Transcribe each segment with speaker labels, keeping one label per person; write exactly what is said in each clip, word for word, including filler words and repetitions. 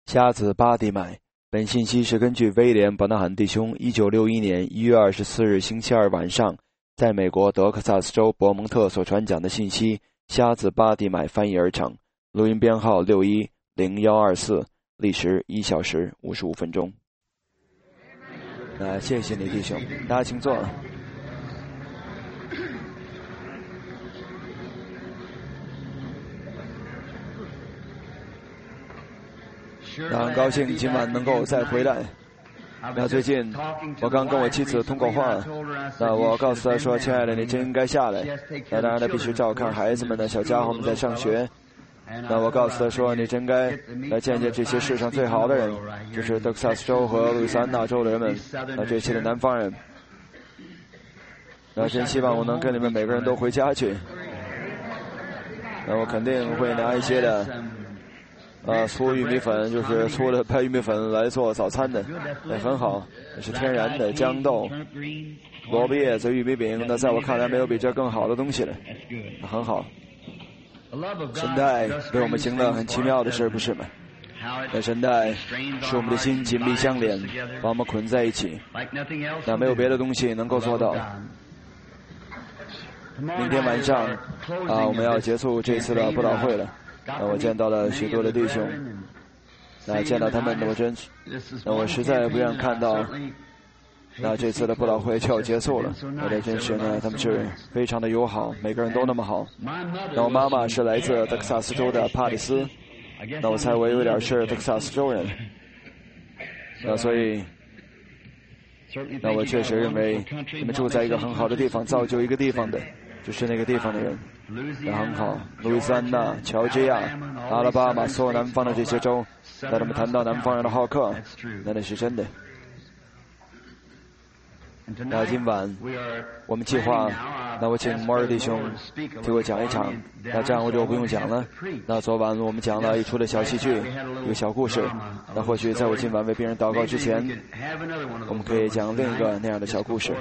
Speaker 1: 瞎子巴迪买。本信息是根据威廉·伯纳罕弟兄一九六一年一月二十四日星期二晚上在美国德克萨斯州伯蒙特所传讲的信息瞎子巴迪买翻译而成。录音编号六一零一二四，历时一小时五十五分钟。那谢谢你弟兄，大家请坐。那很高兴今晚能够再回来。那最近我刚跟我妻子通过话，那我告诉她说：“亲爱的，你真应该下来。那当然了，必须照看孩子们的小家伙们在上学。那我告诉她说：你真该来见见这些世上最好的人，就是德克萨斯州和路易斯安那州的人们，那这些的南方人。那真希望我能跟你们每个人都回家去。那我肯定会拿一些的。”呃，粗玉米粉就是粗的白玉米粉来做早餐的，也很好，也是天然的豇豆、萝卜叶子、玉米饼。那在我看来，没有比这更好的东西了，很好。神代为我们行了很奇妙的事，不是吗？那神代使我们的心紧密相连，把我们捆在一起，那没有别的东西能够做到。明天晚上啊，我们要结束这次的布道会了。那我见到了许多的弟兄，那见到他们，我真，那我实在不愿看到，那这次的布道会就要结束了。那这真是呢，他们是非常的友好，每个人都那么好。那我妈妈是来自德克萨斯州的帕里斯，那我猜我有点是德克萨斯州人，那所以，那我确实认为你们住在一个很好的地方，造就一个地方的，就是那个地方的人。那很好，路易斯安那、乔治亚、阿拉巴马所有南方的这些州，在他们谈到南方人的好客，那那是真的。那今晚我们计划，那我请摩尔弟兄替我讲一场，那这样我就不用讲了。那昨晚我们讲了一出的小戏剧，一个小故事。那或许在我今晚为别人祷告之前，我们可以讲另一个那样的小故事。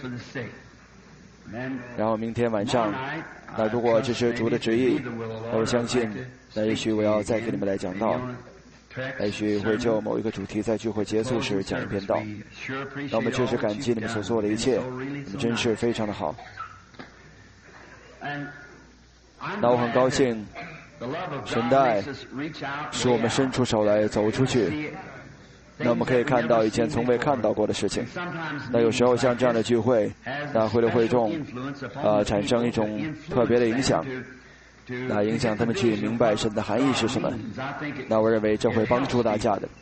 Speaker 1: 然后明天晚上，那如果这是主的旨意，那我相信，那也许我要再给你们来讲道，也许会就某一个主题在聚会结束时讲一篇道。那我们确实感激你们所做的一切，你们真是非常的好。那我很高兴，神的爱使我们伸出手来走出去。那我们可以看到以前从未看到过的事情。那有时候像这样的聚会，那会对会众呃产生一种特别的影响，那影响他们去明白神的含义是什么。那我认为这会帮助大家的。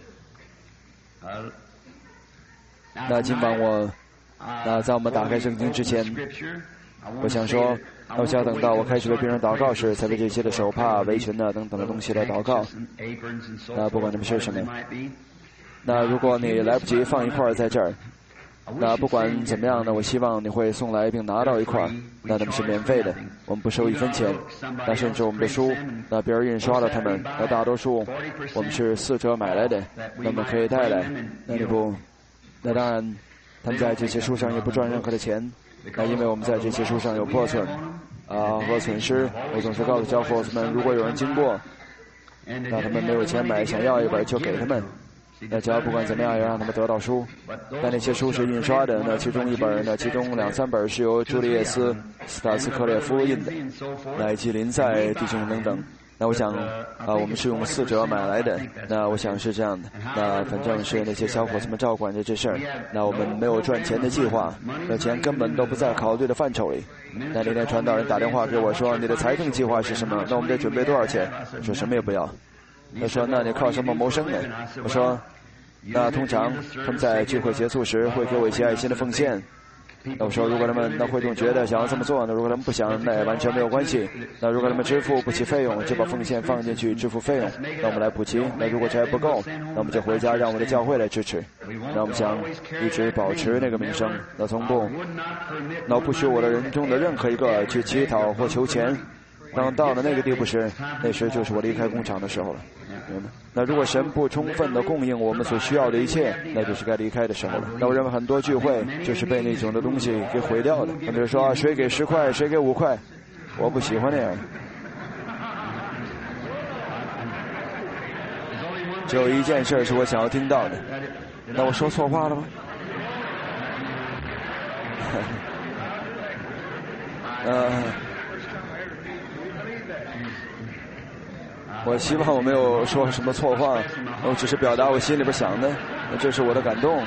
Speaker 1: 那今晚我那在我们打开圣经之前，我想说，我想等到我开始为别人祷告时，才为这些的手帕、围裙啊等等的东西来祷告。那不管他们是什么。那如果你来不及放一块在这儿，那不管怎么样呢，我希望你会送来并拿到一块，那他们是免费的，我们不收一分钱。那甚至我们的书，那别人印刷了他们，那大多数我们是四折买来的，那么可以带来。那你不，那当然，他们在这些书上也不赚任何的钱，那因为我们在这些书上有破损啊和损失。我总是告诉小伙子们，如果有人经过，那他们没有钱买，想要一本就给他们。那只要不管怎么样，要让他们得到书。但那些书是印刷的，那其中一本，那其中两三本是由朱利叶斯·斯塔斯克列夫印的，那以及林赛弟兄等等。那我想啊，我们是用四折买来的。那我想是这样的。那反正是那些小伙子们照管着这事儿。那我们没有赚钱的计划，那钱根本都不在考虑的范畴里。那那天传道人打电话给我说：“你的财政计划是什么？那我们得准备多少钱？”我说：“什么也不要。”他说：“那你靠什么谋生呢？”我说：“那通常他们在聚会结束时会给我一些爱心的奉献。”那我说：“如果他们那会众觉得想要这么做，那如果他们不想，那也完全没有关系。那如果他们支付不起费用，就把奉献放进去支付费用，那我们来补齐。那如果这还不够，那我们就回家让我们的教会来支持。那我们想一直保持那个名声。那从不，那不许我的人中的任何一个去乞讨或求钱。当到了那个地步时，那时就是我离开工厂的时候了。那如果神不充分的供应我们所需要的一切，那就是该离开的时候了。那我认为很多聚会就是被那种的东西给毁掉的。比如说、啊、谁给十块，谁给五块，我不喜欢那样。 只有一件事是我想要听到的。那我说错话了吗？呃，我希望我没有说什么错话，我只是表达我心里边想的，这是我的感动。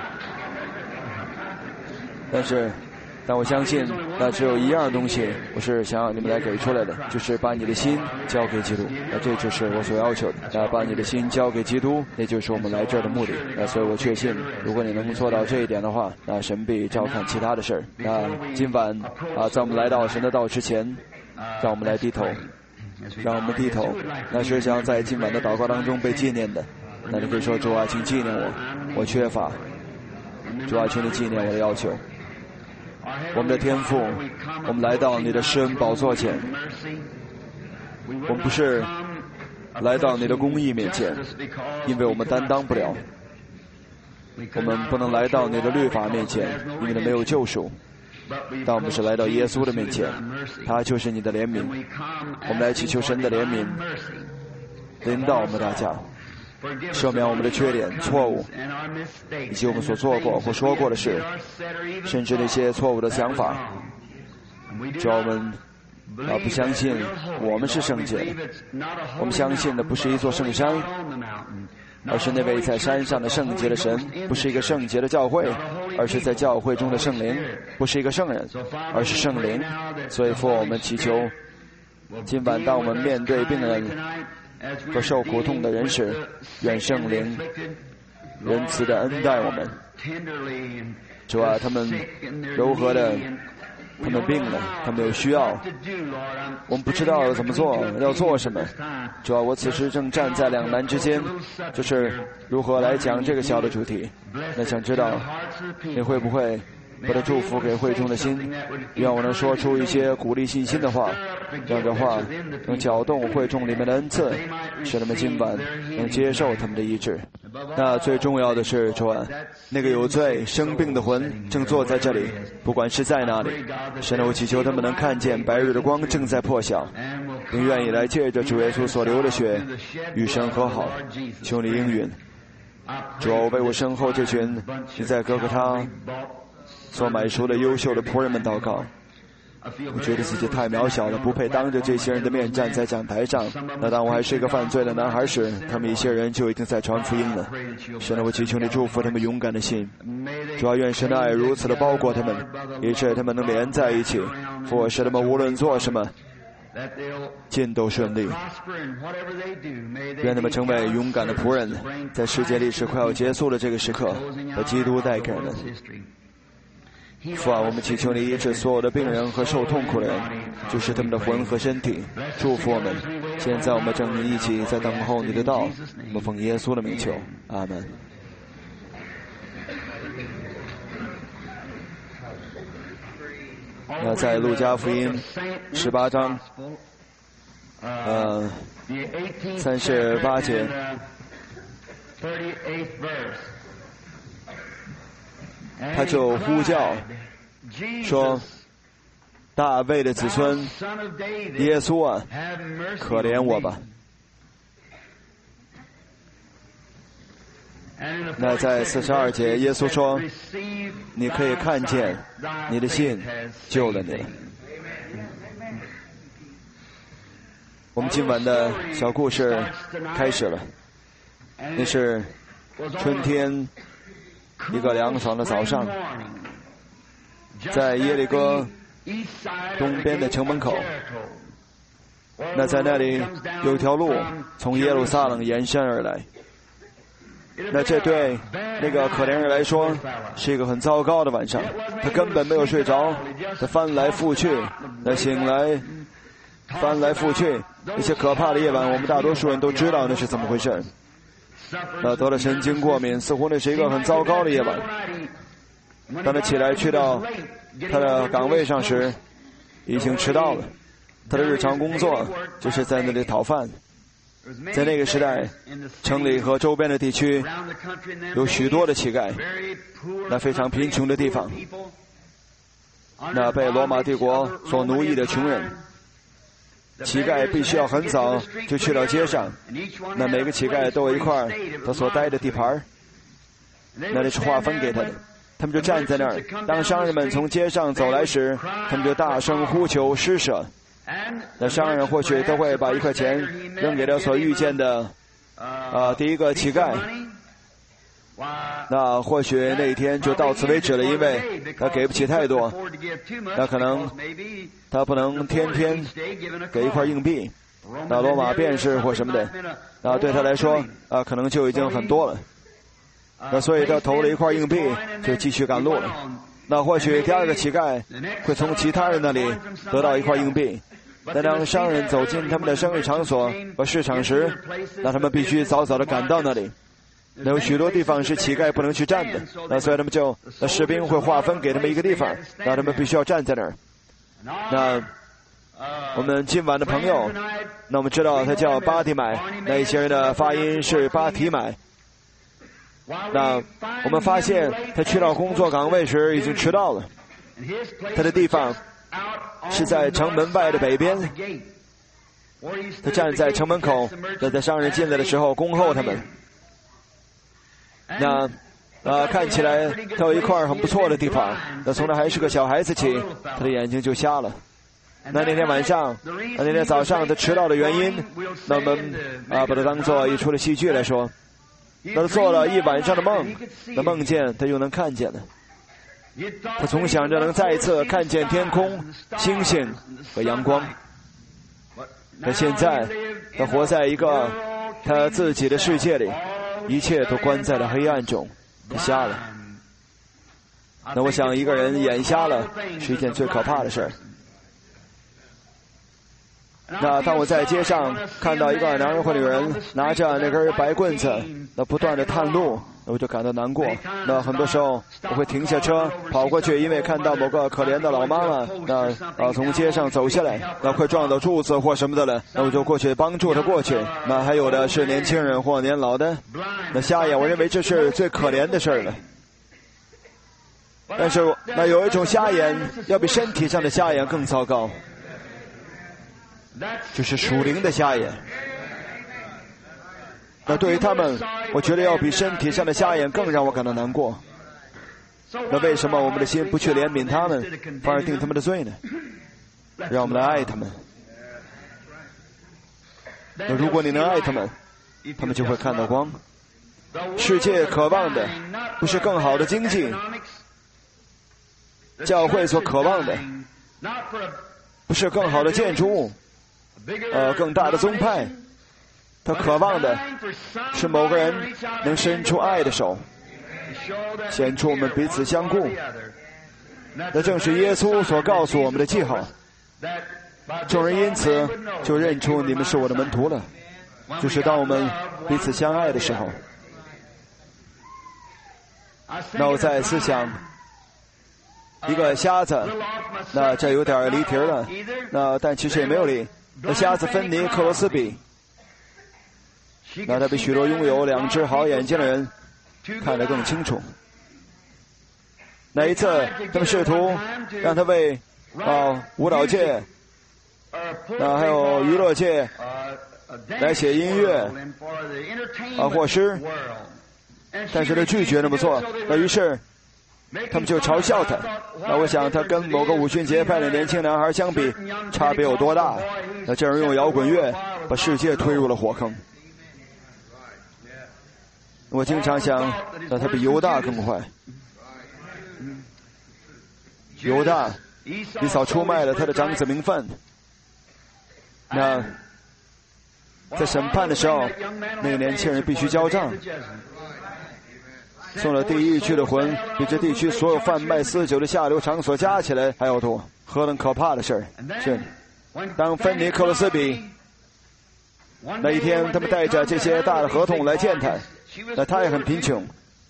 Speaker 1: 但是，但我相信，那只有一样东西，我是想要你们来给出来的，就是把你的心交给基督。那这就是我所要求的。那把你的心交给基督，那就是我们来这儿的目的。那所以我确信，如果你能做到这一点的话，那神必照看其他的事儿。那今晚啊，在我们来到神的道之前，让我们来低头，让我们低头。那谁想在今晚的祷告当中被纪念的，那你可以说主啊，请纪念我，我缺乏。主啊，请你纪念我的要求。我们的天父，我们来到你的施恩宝座前，我们不是来到你的公义面前，因为我们担当不了；我们不能来到你的律法面前，因为没有救赎。但我们是来到耶稣的面前，他就是你的怜悯。我们来祈求神的怜悯，临到我们大家，赦免我们的缺点、错误，以及我们所做过或说过的事，甚至那些错误的想法。只要我们啊不相信我们是圣洁的，我们相信的不是一座圣山，而是那位在山上的圣洁的神；不是一个圣洁的教会，而是在教会中的圣灵；不是一个圣人，而是圣灵。所以，父，我们祈求，今晚当我们面对病人和受苦痛的人时，愿圣灵仁慈的恩待我们。主啊，他们柔和的，他们病了，他们有需要，我们不知道怎么做，要做什么。主啊，我此时正站在两难之间，就是如何来讲这个小的主题。那想知道你会不会把它祝福给会众的心，愿我能说出一些鼓励信心的话，让这话能搅动会众里面的恩赐，使他们今晚能接受他们的医治。那最重要的是，主啊，那个有罪生病的魂正坐在这里，不管是在哪里，神啊，我祈求他们能看见白日的光正在破晓，并愿意来借着主耶稣所流的血与神和好。求你应允。主啊，为我身后这群你在哥哥他所买赎的优秀的仆人们祷告。我觉得自己太渺小了，不配当着这些人的面站在讲台上。那当我还是一个犯罪的男孩时，他们一些人就已经在传福音了。神啊，我祈求你祝福他们勇敢的心。主要愿神的爱如此的包裹他们，以致他们能连在一起，或使他们无论做什么尽都顺利。愿他们成为勇敢的仆人，在世界历史快要结束的这个时刻，把基督带给人们。父啊，我们祈求你医治所有的病人和受痛苦的人，就是他们的魂和身体，祝福我们。现在我们正一起在等候你的道，我们奉耶稣的名求，阿门。那在路加福音十八章，呃，三十八节。他就呼叫说：“大卫的子孙耶稣啊，可怜我吧！”那在四十二节，耶稣说：“你可以看见，你的信救了你。”我们今晚的小故事开始了，那是春天一个凉爽的早上，在耶利哥东边的城门口，那在那里有条路从耶路撒冷延伸而来。那这对那个可怜人来说是一个很糟糕的晚上，他根本没有睡着，他翻来覆去，那醒来翻来覆去，那些可怕的夜晚，我们大多数人都知道那是怎么回事。那得了神经过敏，似乎那是一个很糟糕的夜晚。当他起来去到他的岗位上时，已经迟到了。他的日常工作就是在那里讨饭。在那个时代，城里和周边的地区有许多的乞丐，那非常贫穷的地方，那被罗马帝国所奴役的穷人， 乞丐必须要很早就去到街上，那每个乞丐都有一块他所待的地盘，那里是划分给他的。他们就站在那儿，当商人们从街上走来时，他们就大声呼求施舍。那商人或许都会把一块钱扔给他所遇见的呃第一个乞丐。那或许那一天就到此为止了，因为他给不起太多，那可能他不能天天给一块硬币，那罗马便士或什么的，那对他来说啊可能就已经很多了。那所以他投了一块硬币就继续赶路了。那或许第二个乞丐会从其他人那里得到一块硬币。那当商人走进他们的生意场所和市场时，那他们必须早早的赶到那里。那有许多地方是乞丐不能去站的，那所以他们就那士兵会划分给他们一个地方，那他们必须要站在那儿。那我们今晚的朋友，那我们知道他叫巴提买，那一些人的发音是巴提买。那我们发现他去到工作岗位时已经迟到了，他的地方是在城门外的北边，他站在城门口，那在商人进来的时候恭候他们。那呃看起来他有一块很不错的地方，那从他还是个小孩子起，他的眼睛就瞎了。那那天晚上，那那天早上他迟到的原因，那我们啊把它当做一出的戏剧来说。那他做了一晚上的梦，那梦见他又能看见了。他总想着能再一次看见天空、星星和阳光。那现在他活在一个他自己的世界里，一切都关在了黑暗中，他瞎了。那我想一个人眼瞎了是一件最可怕的事儿。那当我在街上看到一个男人或女人拿着那根白棍子，那不断的探路，我就感到难过。那很多时候我会停下车跑过去，因为看到某个可怜的老妈妈那啊从街上走下来，那快撞到柱子或什么的了，那我就过去帮助她过去。那还有的是年轻人或年老的，那瞎眼，我认为这是最可怜的事儿了。但是那有一种瞎眼要比身体上的瞎眼更糟糕，就是属灵的瞎眼。那对于他们，我觉得要比身体上的瞎眼更让我感到难过。那为什么我们的心不去怜悯他们，反而定他们的罪呢？让我们来爱他们。那如果你能爱他们，他们就会看到光。世界渴望的不是更好的经济，教会所渴望的不是更好的建筑物，呃，更大的宗派，他渴望的是某个人能伸出爱的手，显出我们彼此相顾。那正是耶稣所告诉我们的记号。众人因此就认出你们是我的门徒了，就是当我们彼此相爱的时候。那我在思想一个瞎子，那这有点离题了，那但其实也没有离。那瞎子芬尼克罗斯比，那他比许多拥有两只好眼睛的人看得更清楚。那一次他们试图让他为啊舞蹈界那还有娱乐界来写音乐啊或诗，但是他拒绝那么做。那于是他们就嘲笑他。那我想他跟某个五旬节派的年轻男孩相比，差别有多大？那这人用摇滚乐把世界推入了火坑。我经常想，那他比犹大更坏。犹大以扫出卖了他的长子名分。那在审判的时候，那个年轻人必须交账。送了地狱去的魂，比这地区所有贩卖私酒的下流场所加起来还要多，何等可怕的事儿！是，当芬尼克罗斯比那一天，他们带着这些大的合同来见他，那他也很贫穷。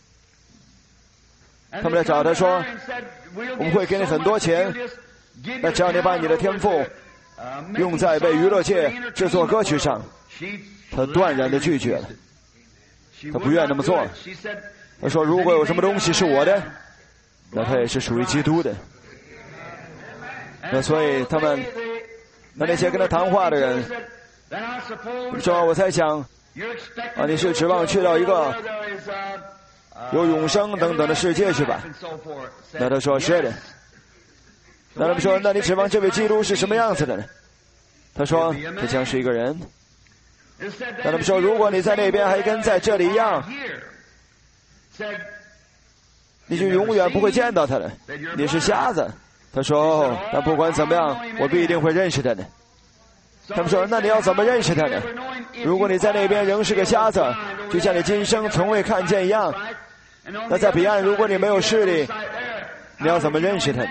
Speaker 1: 他们来找他说：“我们会给你很多钱，那只要你把你的天赋用在为娱乐界制作歌曲上。”他断然的拒绝了，他不愿那么做。他说：“如果有什么东西是我的，那他也是属于基督的。”那所以他们那那些跟他谈话的人说，我猜想啊，你是指望去到一个有永生等等的世界去吧？那他说是的。那他们说，那你指望这位基督是什么样子的呢？他说他将是一个人。那他们说，如果你在那边还跟在这里一样，你就永远不会见到他了，你是瞎子。他说哦，但不管怎么样，我必定会认识他的。他们说，那你要怎么认识他呢？如果你在那边仍是个瞎子，就像你今生从未看见一样，那在彼岸，如果你没有视力，你要怎么认识他呢？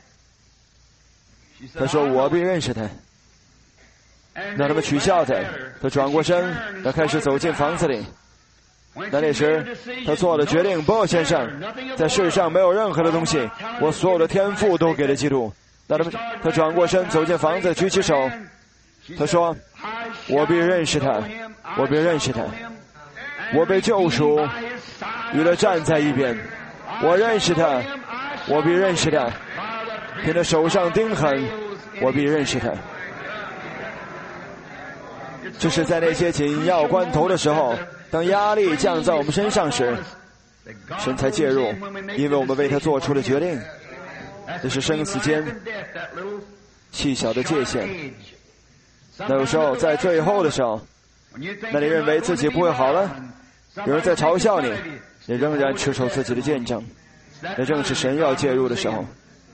Speaker 1: 他说我必认识他。让他们取笑他，他转过身，他开始走进房子里。那那时他做了决定，不，先生，在世上没有任何的东西，我所有的天赋都给了基督。那他们他转过身走进房子，举起手，他说我必认识他，我必认识他，我被救赎，与他站在一边，我认识他，我必认识他，凭他手上钉痕，我必认识他。就是在那些紧要关头的时候，当压力降在我们身上时，神才介入，因为我们为他做出了决定。这是生死间细小的界限。那有时候在最后的时候，那你认为自己不会好了，有人在嘲笑你，你仍然持守自己的见证，那正是神要介入的时候。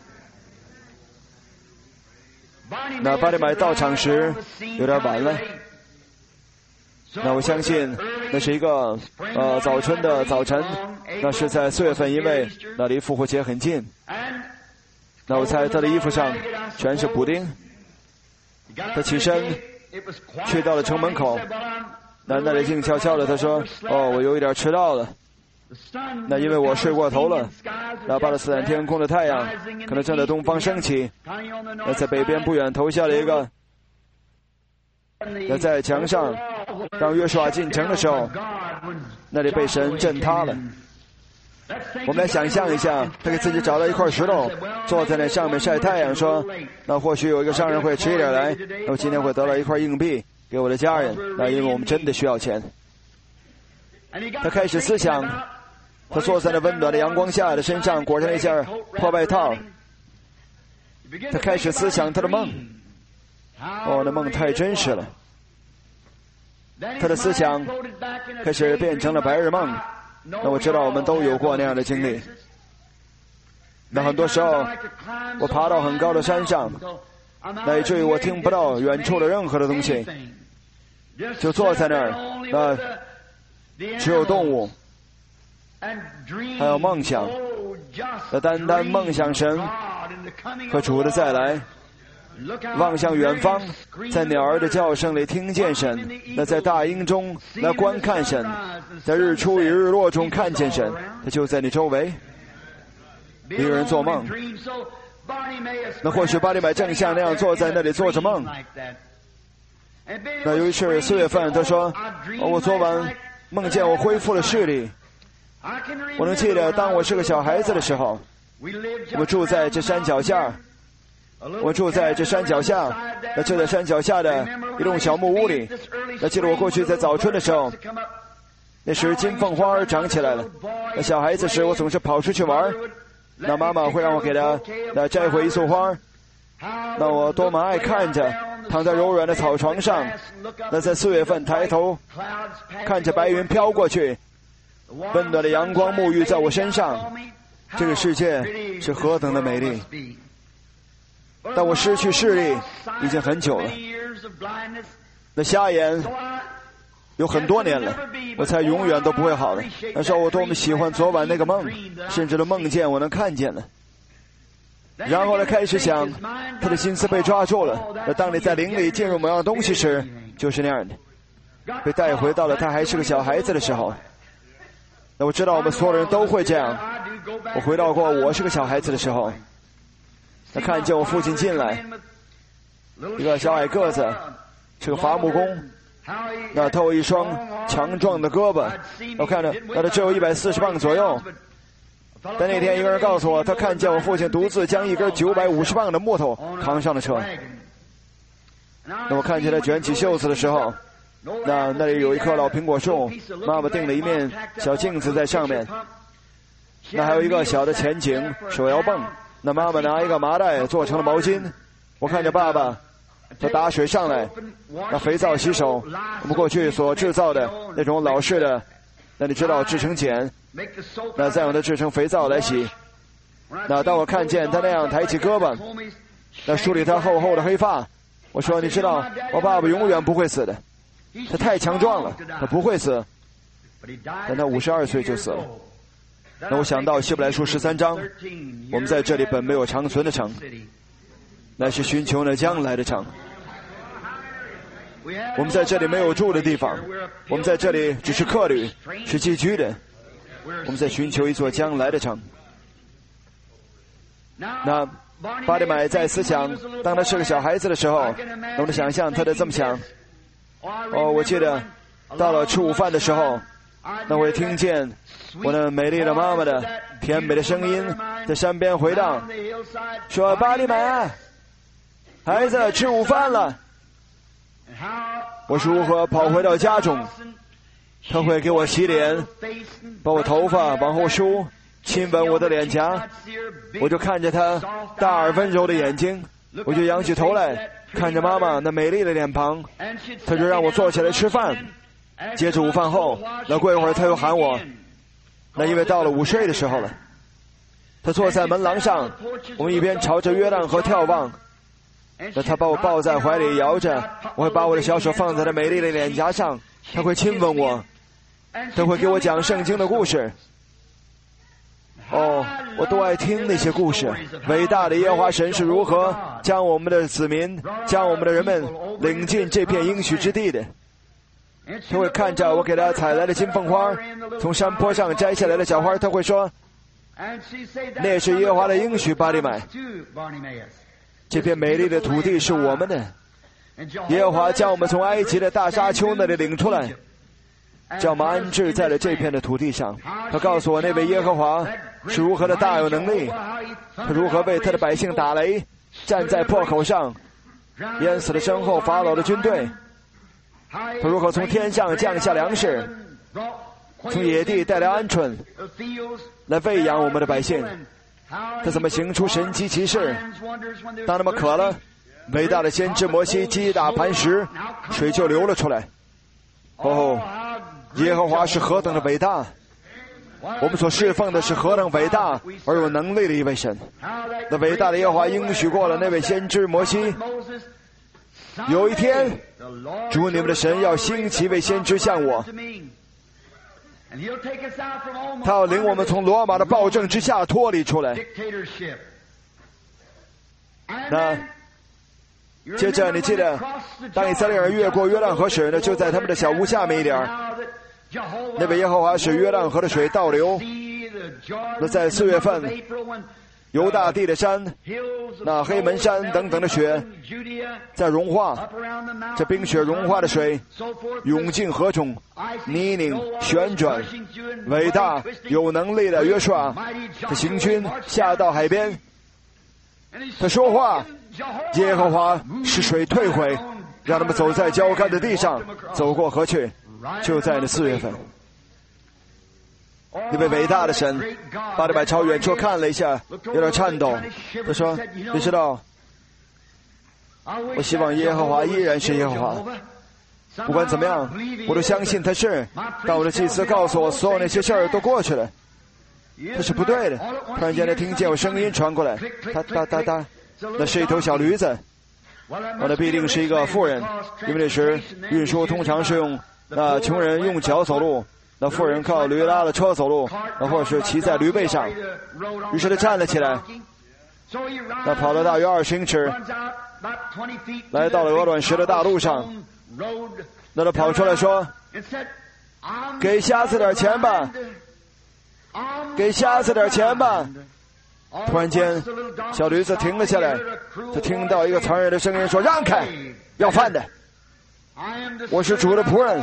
Speaker 1: 那巴利买到场时有点晚了，那我相信那是一个呃早春的早晨，那是在四月份，因为那离复活节很近。那我猜他的衣服上全是补丁。他起身去到了城门口，那那里静悄悄的，他说哦，我有一点迟到了。那因为我睡过头了，那巴勒斯坦天空的太阳可能正在东方升起，那在北边不远投下了一个，那在墙上让约书亚进城的时候，那里被神震塌了。我们来想象一下，他给自己找到一块石头，坐在那上面晒太阳，说那或许有一个商人会迟一点来，那我今天会得到一块硬币给我的家人，那因为我们真的需要钱。他开始思想，他坐在那温暖的阳光下，他身上裹上一件破外套，他开始思想他的梦。哦，那梦太真实了。他的思想开始变成了白日梦。那我知道我们都有过那样的经历。那很多时候我爬到很高的山上，那以至于我听不到远处的任何的东西，就坐在那儿，那只有动物还有梦想，那单单梦想神和主的再来，望向远方，在鸟儿的叫声里听见神，那在大鹰中来观看神，在日出与日落中看见神，他就在你周围。一个人做梦，那或许巴利买正像那样坐在那里做着梦。那有一次四月份，他说、哦、我昨晚梦见我恢复了视力。我能记得当我是个小孩子的时候，我住在这山脚下，我住在这山脚下，那就在山脚下的一栋小木屋里。那记得我过去在早春的时候，那时金凤花长起来了。那小孩子时我总是跑出去玩，那妈妈会让我给他那摘回一束花，那我多么爱看着，躺在柔软的草床上，那在四月份抬头看着白云飘过去，温暖的阳光沐浴在我身上，这个世界是何等的美丽。但我失去视力已经很久了，那瞎眼有很多年了，我猜永远都不会好的。那时候我多么喜欢昨晚那个梦，甚至都梦见我能看见了。然后他开始想，他的心思被抓住了。那当你在灵里进入某样东西时，就是那样的，被带回到了他还是个小孩子的时候。那我知道我们所有人都会这样。我回到过我是个小孩子的时候，他看见我父亲进来，一个小矮个子，是个伐木工，那他有一双强壮的胳膊，我看着那他只有一百四十磅左右。但那天一个人告诉我，他看见我父亲独自将一根九百五十磅的木头扛上了车。 那我看见他卷起袖子的时候，那那里有一棵老苹果树，妈妈钉了一面小镜子在上面，那还有一个小的前井手摇泵，那妈妈拿一个麻袋做成了毛巾。我看见爸爸他打水上来，那肥皂洗手，我们过去所制造的那种老式的，那你知道制成碱，那再用它制成肥皂来洗。那当我看见他那样抬起胳膊，那梳理他厚厚的黑发，我说你知道我爸爸永远不会死的，他太强壮了，他不会死。但他五十二岁就死了。那我想到希伯来书十三章，我们在这里本没有长存的城，乃是寻求那将来的城。我们在这里没有住的地方，我们在这里只是客旅，是寄居的。我们在寻求一座将来的城。那巴利买在思想，当他是个小孩子的时候，我能想象他在这么想。哦，我记得到了吃午饭的时候，那我也听见我那美丽的妈妈的甜美的声音在山边回荡，说：“巴利买啊，孩子吃午饭了。”我是如何跑回到家中，他会给我洗脸，把我头发往后梳，亲吻我的脸颊，我就看着他大而温柔的眼睛，我就仰起头来看着妈妈那美丽的脸庞，他就让我坐起来吃饭。接着午饭后，那过一会儿他又喊我，那因为到了午睡的时候了，他坐在门廊上，我们一边朝着约旦河眺望，那他把我抱在怀里摇着，我会把我的小手放在他美丽的脸颊上，他会亲吻我，他会给我讲圣经的故事。哦，我都爱听那些故事，伟大的耶和华神是如何将我们的子民，将我们的人们领进这片应许之地的。他会看着我给他采来的金凤花，从山坡上摘下来的小花，他会说，那是耶和华的应许，巴利买，这片美丽的土地是我们的，耶和华将我们从埃及的大沙丘那里领出来，叫我们安置在了这片的土地上。他告诉我那位耶和华是如何的大有能力，他如何为他的百姓打雷，站在破口上淹死了身后法老的军队，他如何从天上降下粮食，从野地带来鹌鹑来喂养我们的百姓，他怎么行出神迹奇事，当他们渴了，伟大的先知摩西击打磐石，水就流了出来。哦，耶和华是何等的伟大，我们所侍奉的是何等伟大而有能力的一位神。那伟大的耶和华应许过了那位先知摩西，有一天主你们的神要兴起一位先知像我，他要领我们从罗马的暴政之下脱离出来。那接着你记得，当以色列人越过约旦河时，那就在他们的小屋下面一点，那位耶和华使约旦河的水倒流。那在四月份，犹大地的山，那黑门山等等的雪在融化，这冰雪融化的水涌进河中，泥泞旋转，伟大有能力的约书亚他行军下到海边，他说话，耶和华使水退回，让他们走在焦干的地上，走过河去。就在那四月份，那位伟大的神巴利买朝远处看了一下，有点颤抖。他说：“你知道，我希望耶和华依然是耶和华。不管怎么样，我都相信他是。但我的祭司告诉我，所有那些事儿都过去了，这是不对的。突然间，他听见有声音传过来，哒哒哒哒，那是一头小驴子。我那必定是一个妇人，因为那时运输通常是用那穷人用脚走路。”那妇人靠驴拉了车走路，那或是骑在驴背上。于是他站了起来，那跑了大约二十英尺，来到了鹅卵石的大路上。那他跑出来说：“给瞎子点钱吧，给瞎子点钱吧。”突然间，小驴子停了下来，他听到一个残忍的声音说：“让开，要饭的，我是主的仆人。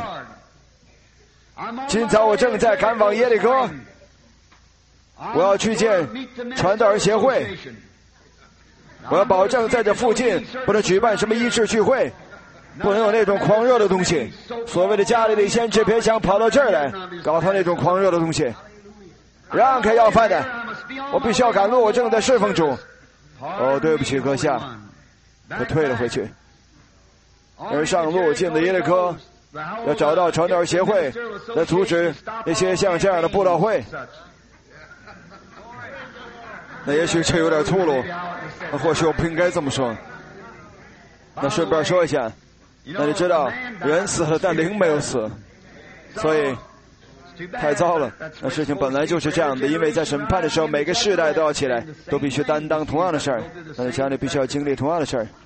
Speaker 1: 今早我正在赶往耶利哥，我要去见传道人协会，我要保证在这附近不能举办什么医治聚会， 不能有那种狂热的东西。所谓的加利利先知别想跑到这儿来搞他那种狂热的东西。让开要饭的，我必须要赶路，我正在侍奉主。哦，对不起阁下，他退了回去。而上路进了耶利哥，要找到传道协会，来阻止那些像这样的布道会。那也许这有点粗鲁，或许我不应该这么说。那顺便说一下，那你知道人死了，但灵没有死，所以太糟了。那事情本来就是这样的，因为在审判的时候，每个世代都要起来，都必须担当同样的事儿。那你想，你必须要经历同样的事儿。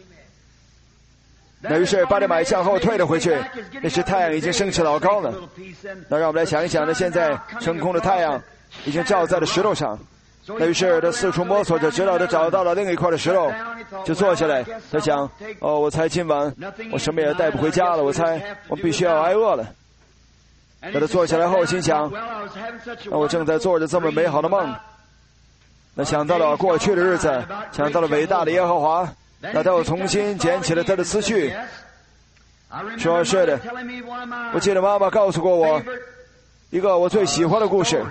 Speaker 1: 那于是巴利买向后退了回去，那时太阳已经升起老高了。那让我们来想一想，那现在升空的太阳已经照在了石头上。那于是他四处摸索着，直到他找到了另一块的石头，就坐下来。他想，哦，我猜今晚我什么也带不回家了，我猜我必须要挨饿了。那他坐下来后心想，那我正在做着这么美好的梦。那想到了过去的日子，想到了伟大的耶和华，那他又重新捡起了他的思绪，说是的，我记得妈妈告诉过我一个我最喜欢的故事。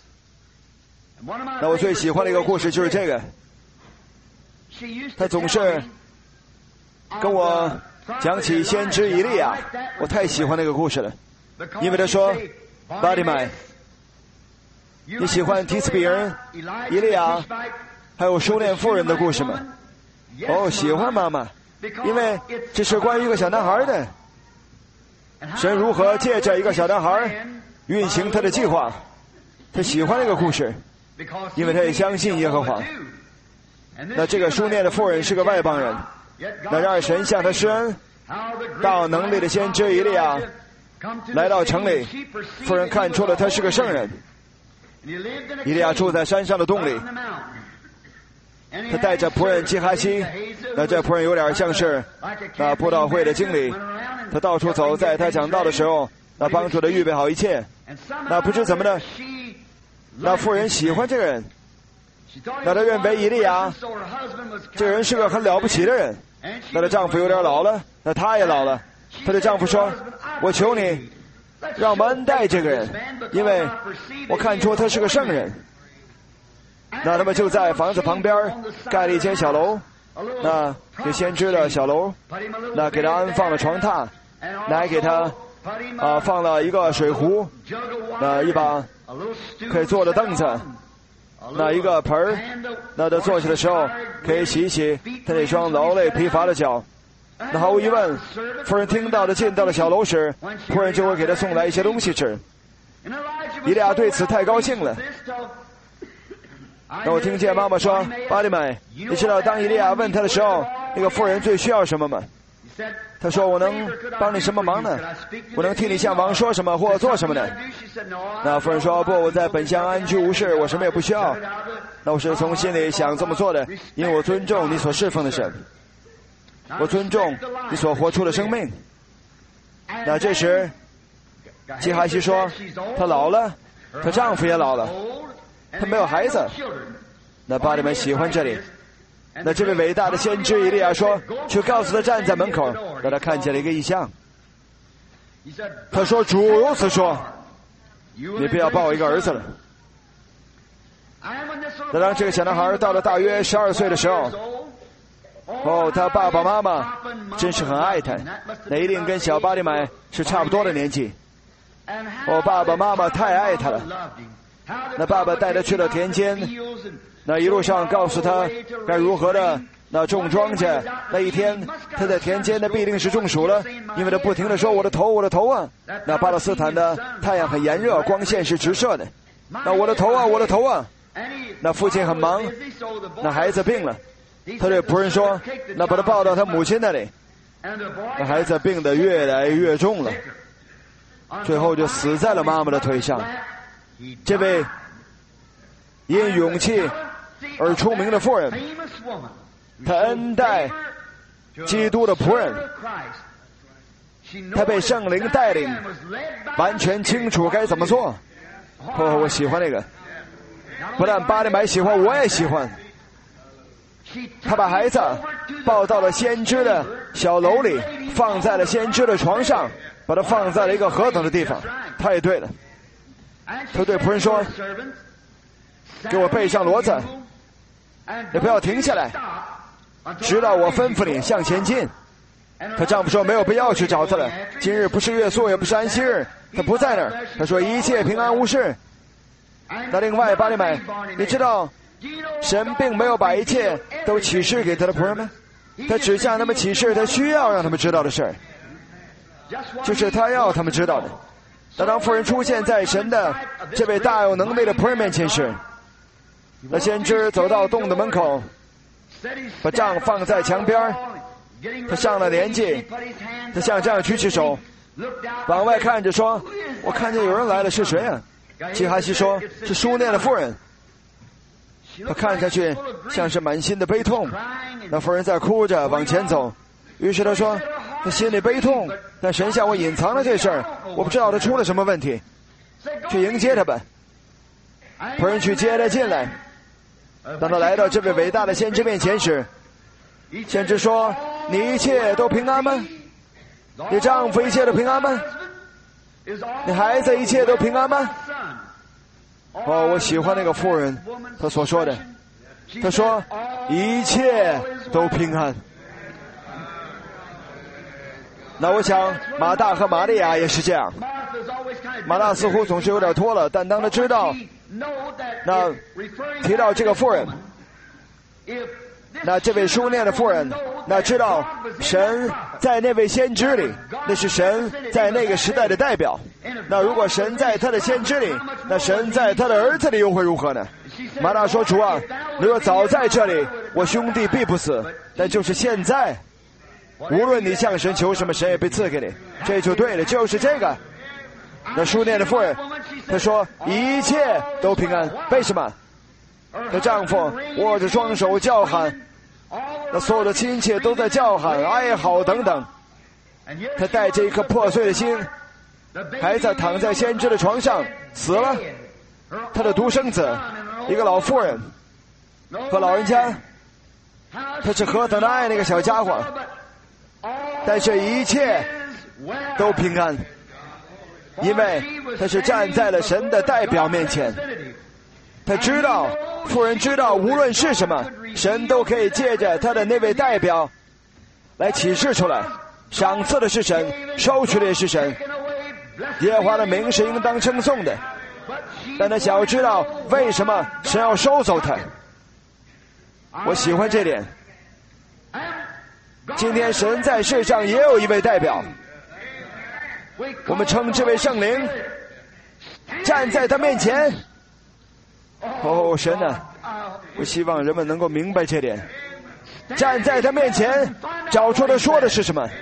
Speaker 1: 那我最喜欢的一个故事就是这个，他总是跟我讲起先知以利亚，我太喜欢那个故事了，因为他说，巴利买，你喜欢提斯比人、以利亚还有收敛妇人的故事吗？哦，喜欢妈妈，因为这是关于一个小男孩的，神如何借着一个小男孩运行他的计划，他喜欢那个故事，因为他也相信耶和华。那这个书念的妇人是个外邦人，那然而神向他施恩，大有能力的先知以利亚来到城里，妇人看出了他是个圣人。以利亚住在山上的洞里，他带着仆人基哈西，那这仆人有点像是那布道会的经理，他到处走，在他讲道的时候，那帮助他预备好一切。那不知怎么的，那妇人喜欢这个人，那她认为以利亚这个人是个很了不起的人。那她丈夫有点老了，那她也老了，她对丈夫说，我求你让我们恩待这个人，因为我看出他是个圣人。那他们就在房子旁边盖了一间小楼，那给先知的小楼，那给他安放了床榻，那还给他啊放了一个水壶，那一把可以坐的凳子，那一个盆儿，那他坐下的时候可以洗一洗他那双劳累疲乏的脚。那毫无疑问，夫人听到的进到了小楼时，仆人就会给他送来一些东西吃。以利亚对此太高兴了。那我听见妈妈说，巴利买，你知道当以利亚问他的时候，那个妇人最需要什么吗？他说，我能帮你什么忙呢？我能替你向王说什么或做什么呢？那妇人说，不，我在本乡安居无事，我什么也不需要。那我是从心里想这么做的，因为我尊重你所侍奉的神，我尊重你所活出的生命。那这时基哈西说，她老了，她丈夫也老了，她没有孩子。那巴利买喜欢这里。那这位伟大的先知以利亚说，去告诉他站在门口，让他看见了一个异象。他说，主如此说，你不要抱我一个儿子了。那当这个小男孩到了大约十二岁的时候，哦，他爸爸妈妈真是很爱他，那一定跟小巴利买是差不多的年纪。哦，爸爸妈妈太爱他了。那爸爸带他去了田间，那一路上告诉他该如何的那种庄稼。那一天他在田间，那必定是中暑了，因为他不停地说，我的头，我的头啊。那巴勒斯坦的太阳很炎热，光线是直射的，那我的头啊，我的头啊。那父亲很忙，那孩子病了，他对仆人说，那把他抱到他母亲那里。那孩子病得越来越重了，最后就死在了妈妈的腿上。这位因勇气而出名的妇人，她恩待基督的仆人，她被圣灵带领，完全清楚该怎么做。哦，我喜欢那个，不但巴利买喜欢，我也喜欢。 他把孩子抱到了先知的小楼里，放在了先知的床上，把他放在了一个何等的地方。太对了。他对仆人说，给我备上骡子，你不要停下来，直到我吩咐你向前进。她丈夫说，没有必要去找他了，今日不是月朔，也不是安息日，他不在那儿。他说一切平安无事。那另外巴利买，你知道神并没有把一切都启示给他的仆人吗？他只向他们启示他需要让他们知道的事儿，就是他要他们知道的。那当妇人出现在神的这位大有能力的仆人面前时，那先知走到洞的门口，把杖放在墙边，他上了年纪，他像这样举起手往外看着说，我看见有人来了，是谁啊？基哈西说，是书念的妇人。他看下去像是满心的悲痛，那妇人在哭着往前走。于是他说，他心里悲痛，但神向我隐藏了这事儿，我不知道他出了什么问题，去迎接他吧。仆人去接他进来。当他来到这位伟大的先知面前时，先知说，你一切都平安吗？你丈夫一切都平安吗？你孩子一切都平安吗？哦，我喜欢那个妇人她所说的，她说一切都平安。那我想马大和玛利亚也是这样。马大似乎总是有点拖了，但当他知道那提到这个妇人，那这位书念的妇人，那知道神在那位先知里，那是神在那个时代的代表。那如果神在他的先知里，那神在他的儿子里又会如何呢？马大说，主啊，如果早在这里，我兄弟必不死，但就是现在，无论你向神求什么，神也必赐给你。这就对了，就是这个。那书念的妇人，她说一切都平安。为什么？她丈夫握着双手叫喊，那所有的亲戚都在叫喊哀嚎等等。她带着一颗破碎的心，孩子躺在先知的床上死了，她的独生子，一个老妇人和老人家，她是何等的爱那个小家伙，但是一切都平安，因为他是站在了神的代表面前。他知道，妇人知道，无论是什么，神都可以借着他的那位代表来启示出来。赏赐的是神，收取的也是神，耶和华的名是应当称颂的。但他想要知道为什么神要收走他。我喜欢这点。今天神在世上也有一位代表，我们称这位圣灵，站在他面前。哦，神啊，我希望人们能够明白这点，站在他面前，找出他说的是什么。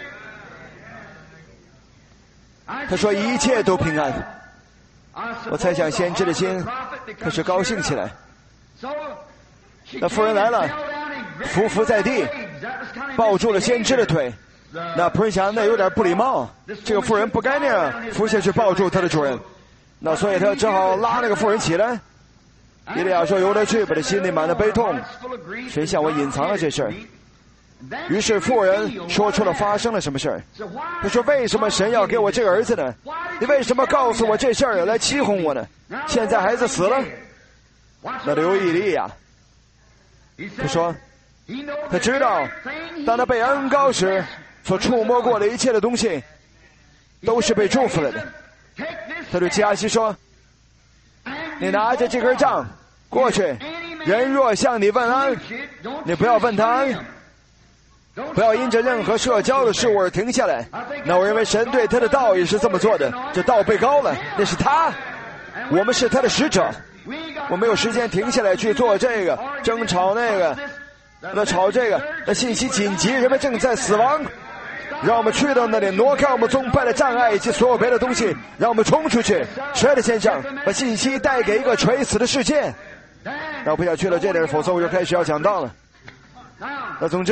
Speaker 1: 他说一切都平安。我猜想先知的心可是高兴起来。那妇人来了，伏伏在地，抱住了先知的腿。那仆人想，那有点不礼貌，这个妇人不该那样伏下去抱住他的主人。那所以他只好拉那个妇人起来。以利亚说，由他去吧，他心里满了悲痛，神向我隐藏了这事儿。于是妇人说出了发生了什么事儿。他说，为什么神要给我这个儿子呢？你为什么告诉我这事儿来欺哄我呢？现在孩子死了。那留意以利亚，他说他知道当他被恩膏时所触摸过的一切的东西都是被祝福了的。他对基哈西说，你拿着这根杖过去，人若向你问安，你不要问他安，不要因着任何社交的事物而停下来。那我认为神对他的道也是这么做的，这道被高了，那是他，我们是他的使者，我没有时间停下来去做这个争吵那个那吵这个，那信息紧急，人们正在死亡，让我们去到那里，挪开我们宗派的障碍以及所有别的东西，让我们冲出去。谁的先生把信息带给一个垂死的世界。那我不想去了这点，否则我就开始要讲道了。那总之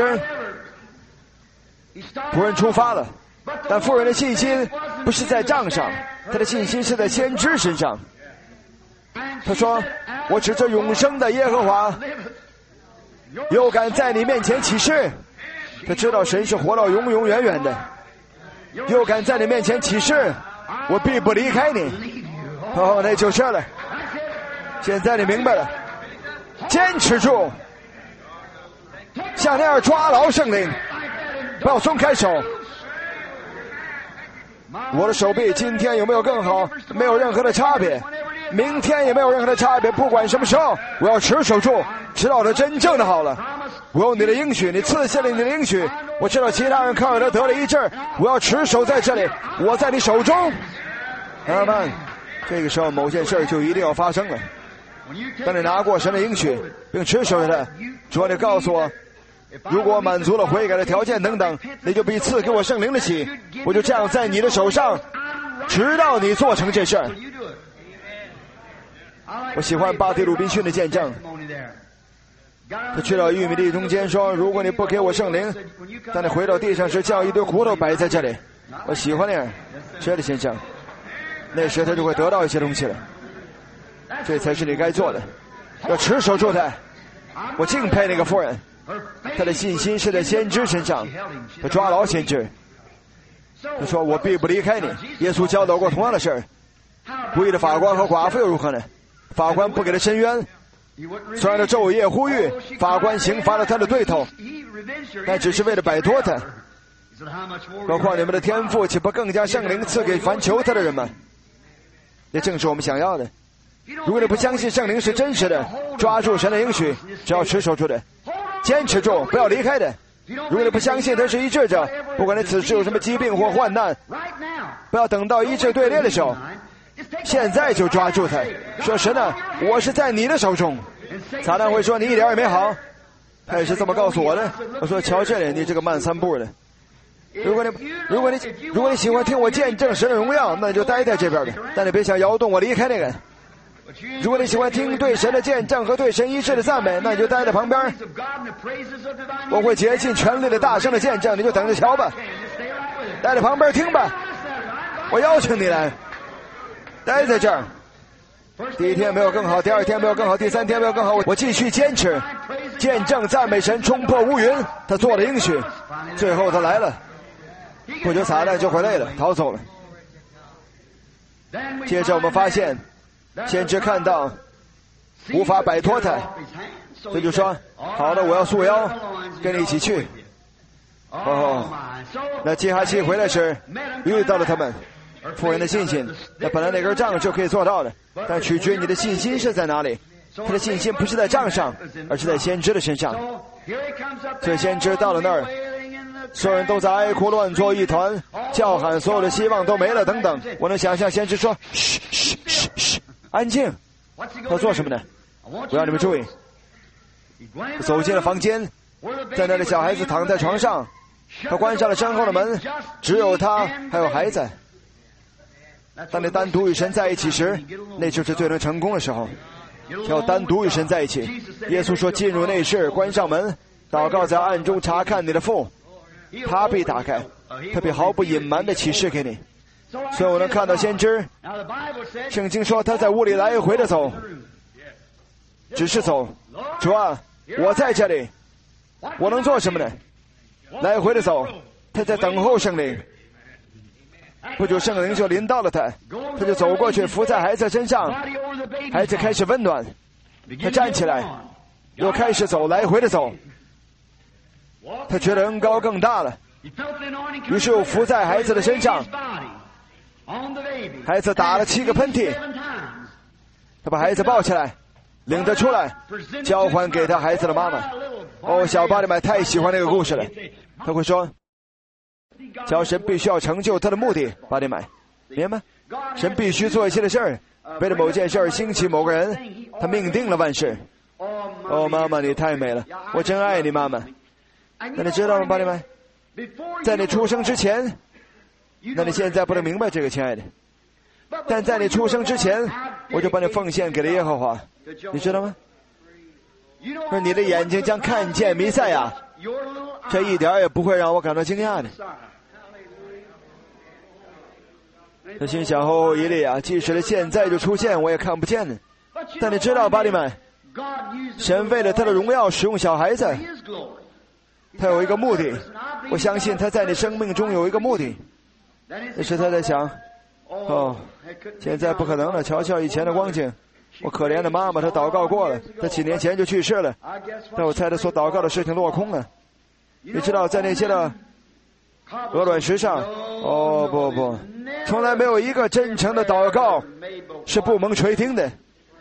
Speaker 1: 仆人出发了，但妇人的信心不是在杖上，他的信心是在先知身上。他说，我指着永生的耶和华又敢在你面前起誓，他知道神是活到永永远远的，又敢在你面前起誓，我必不离开你。哦，那就是了。现在你明白了，坚持住，像那样抓牢圣灵，不要松开手。我的手臂今天有没有更好？没有任何的差别，明天也没有任何的差别。不管什么时候，我要持守住，直到它真正的好了。我有你的应许，你赐下了你的应许。我知道其他人靠着他得了医治，我要持守在这里，我在你手中。阿们。这个时候，某件事就一定要发生了。当你拿过神的应许，并持守着它，主啊，你告诉我，如果满足了悔改的条件等等，你就必赐给我圣灵的喜。我就这样在你的手上，直到你做成这事儿。我喜欢巴迪鲁宾逊的见证。他去到玉米地中间说，如果你不给我圣灵，当你回到地上时，叫一堆骨头摆在这里。我喜欢那样这的现象，那时他就会得到一些东西了。这才是你该做的，要持守住他。我敬佩那个妇人，她的信心是在先知身上，她抓牢先知。他说我必不离开你。耶稣教导过同样的事儿。不义的法官和寡妇又如何呢？法官不给他伸冤，虽然他昼夜呼吁，法官刑罚了他的对头，但只是为了摆脱他。何况你们的天父岂不更加圣灵赐给凡求他的人吗？这正是我们想要的。如果你不相信圣灵是真实的，抓住神的应许，只要持守住的，坚持住，不要离开的。如果你不相信他是医治者，不管你此时有什么疾病或患难，不要等到医治队列的时候，现在就抓住他，说神啊，我是在你的手中。撒旦会说你一点也没好，他也是这么告诉我的。我说瞧这里，你这个慢三步的。如果你如果你如果你喜欢听我见证神的荣耀，那你就待在这边的，但你别想摇动我离开那个。如果你喜欢听对神的见证和对神医治的赞美，那你就待在旁边。我会竭尽全力的大声的见证，你就等着瞧吧，待在旁边听吧。我邀请你来，待在这儿。第一天没有更好，第二天没有更好，第三天没有更好，我继续坚持见证赞美神，冲破乌云。他做了应许，最后他来了，不久撒旦就回来了，逃走了。接着我们发现先知看到无法摆脱他，他就说好的，我要束腰跟你一起去。哦，那基哈西回来时遇到了他们妇人的信心，那本来那根杖就可以做到的，但取决于你的信心是在哪里。他的信心不是在杖上，而是在先知的身上。所以先知到了那儿，所有人都在哀哭乱作一团，叫喊，所有的希望都没了等等。我能想象先知说嘘嘘嘘嘘，安静。他做什么呢？我让你们注意，走进了房间，在那里小孩子躺在床上，他关上了身后的门，只有他还有孩子。当你单独与神在一起时，那就是最能成功的时候。要单独与神在一起。耶稣说进入内室，关上门，祷告在暗中查看你的父，他必打开，他必毫不隐瞒的启示给你。所以我能看到先知，圣经说他在屋里来回的走，只是走。主啊，我在这里，我能做什么呢？来回的走，他在等候圣灵。不久圣灵就临到了他，他就走过去伏在孩子身上，孩子开始温暖，他站起来又开始走，来回的走。他觉得恩膏更大了，于是又伏在孩子的身上，孩子打了七个喷嚏，他把孩子抱起来领他出来，交还给他孩子的妈妈。哦，小巴里买太喜欢那个故事了，他会说叫神必须要成就他的目的，巴里买明白吗？神必须做一些的事儿，为了某件事儿兴起某个人，他命定了万事。哦，妈妈你太美了，我真爱你妈妈。那你知道吗，巴里买，在你出生之前，那你现在不能明白这个，亲爱的，但在你出生之前，我就把你奉献给了耶和华，你知道吗？说你的眼睛将看见弥赛亚，这一点也不会让我感到惊讶的。他心想后以利亚，即使他现在就出现，我也看不见呢。但你知道，巴利曼， 神为了他的荣耀使用小孩子，他有一个目的。我相信他在你生命中有一个目的。那时他在想，哦，现在不可能了，瞧瞧以前的光景。我可怜的妈妈，她祷告过了，她几年前就去世了，但我猜她所祷告的事情落空了。你知道，在那些的鹅卵石上，哦不不，从来没有一个真诚的祷告是不蒙垂听的。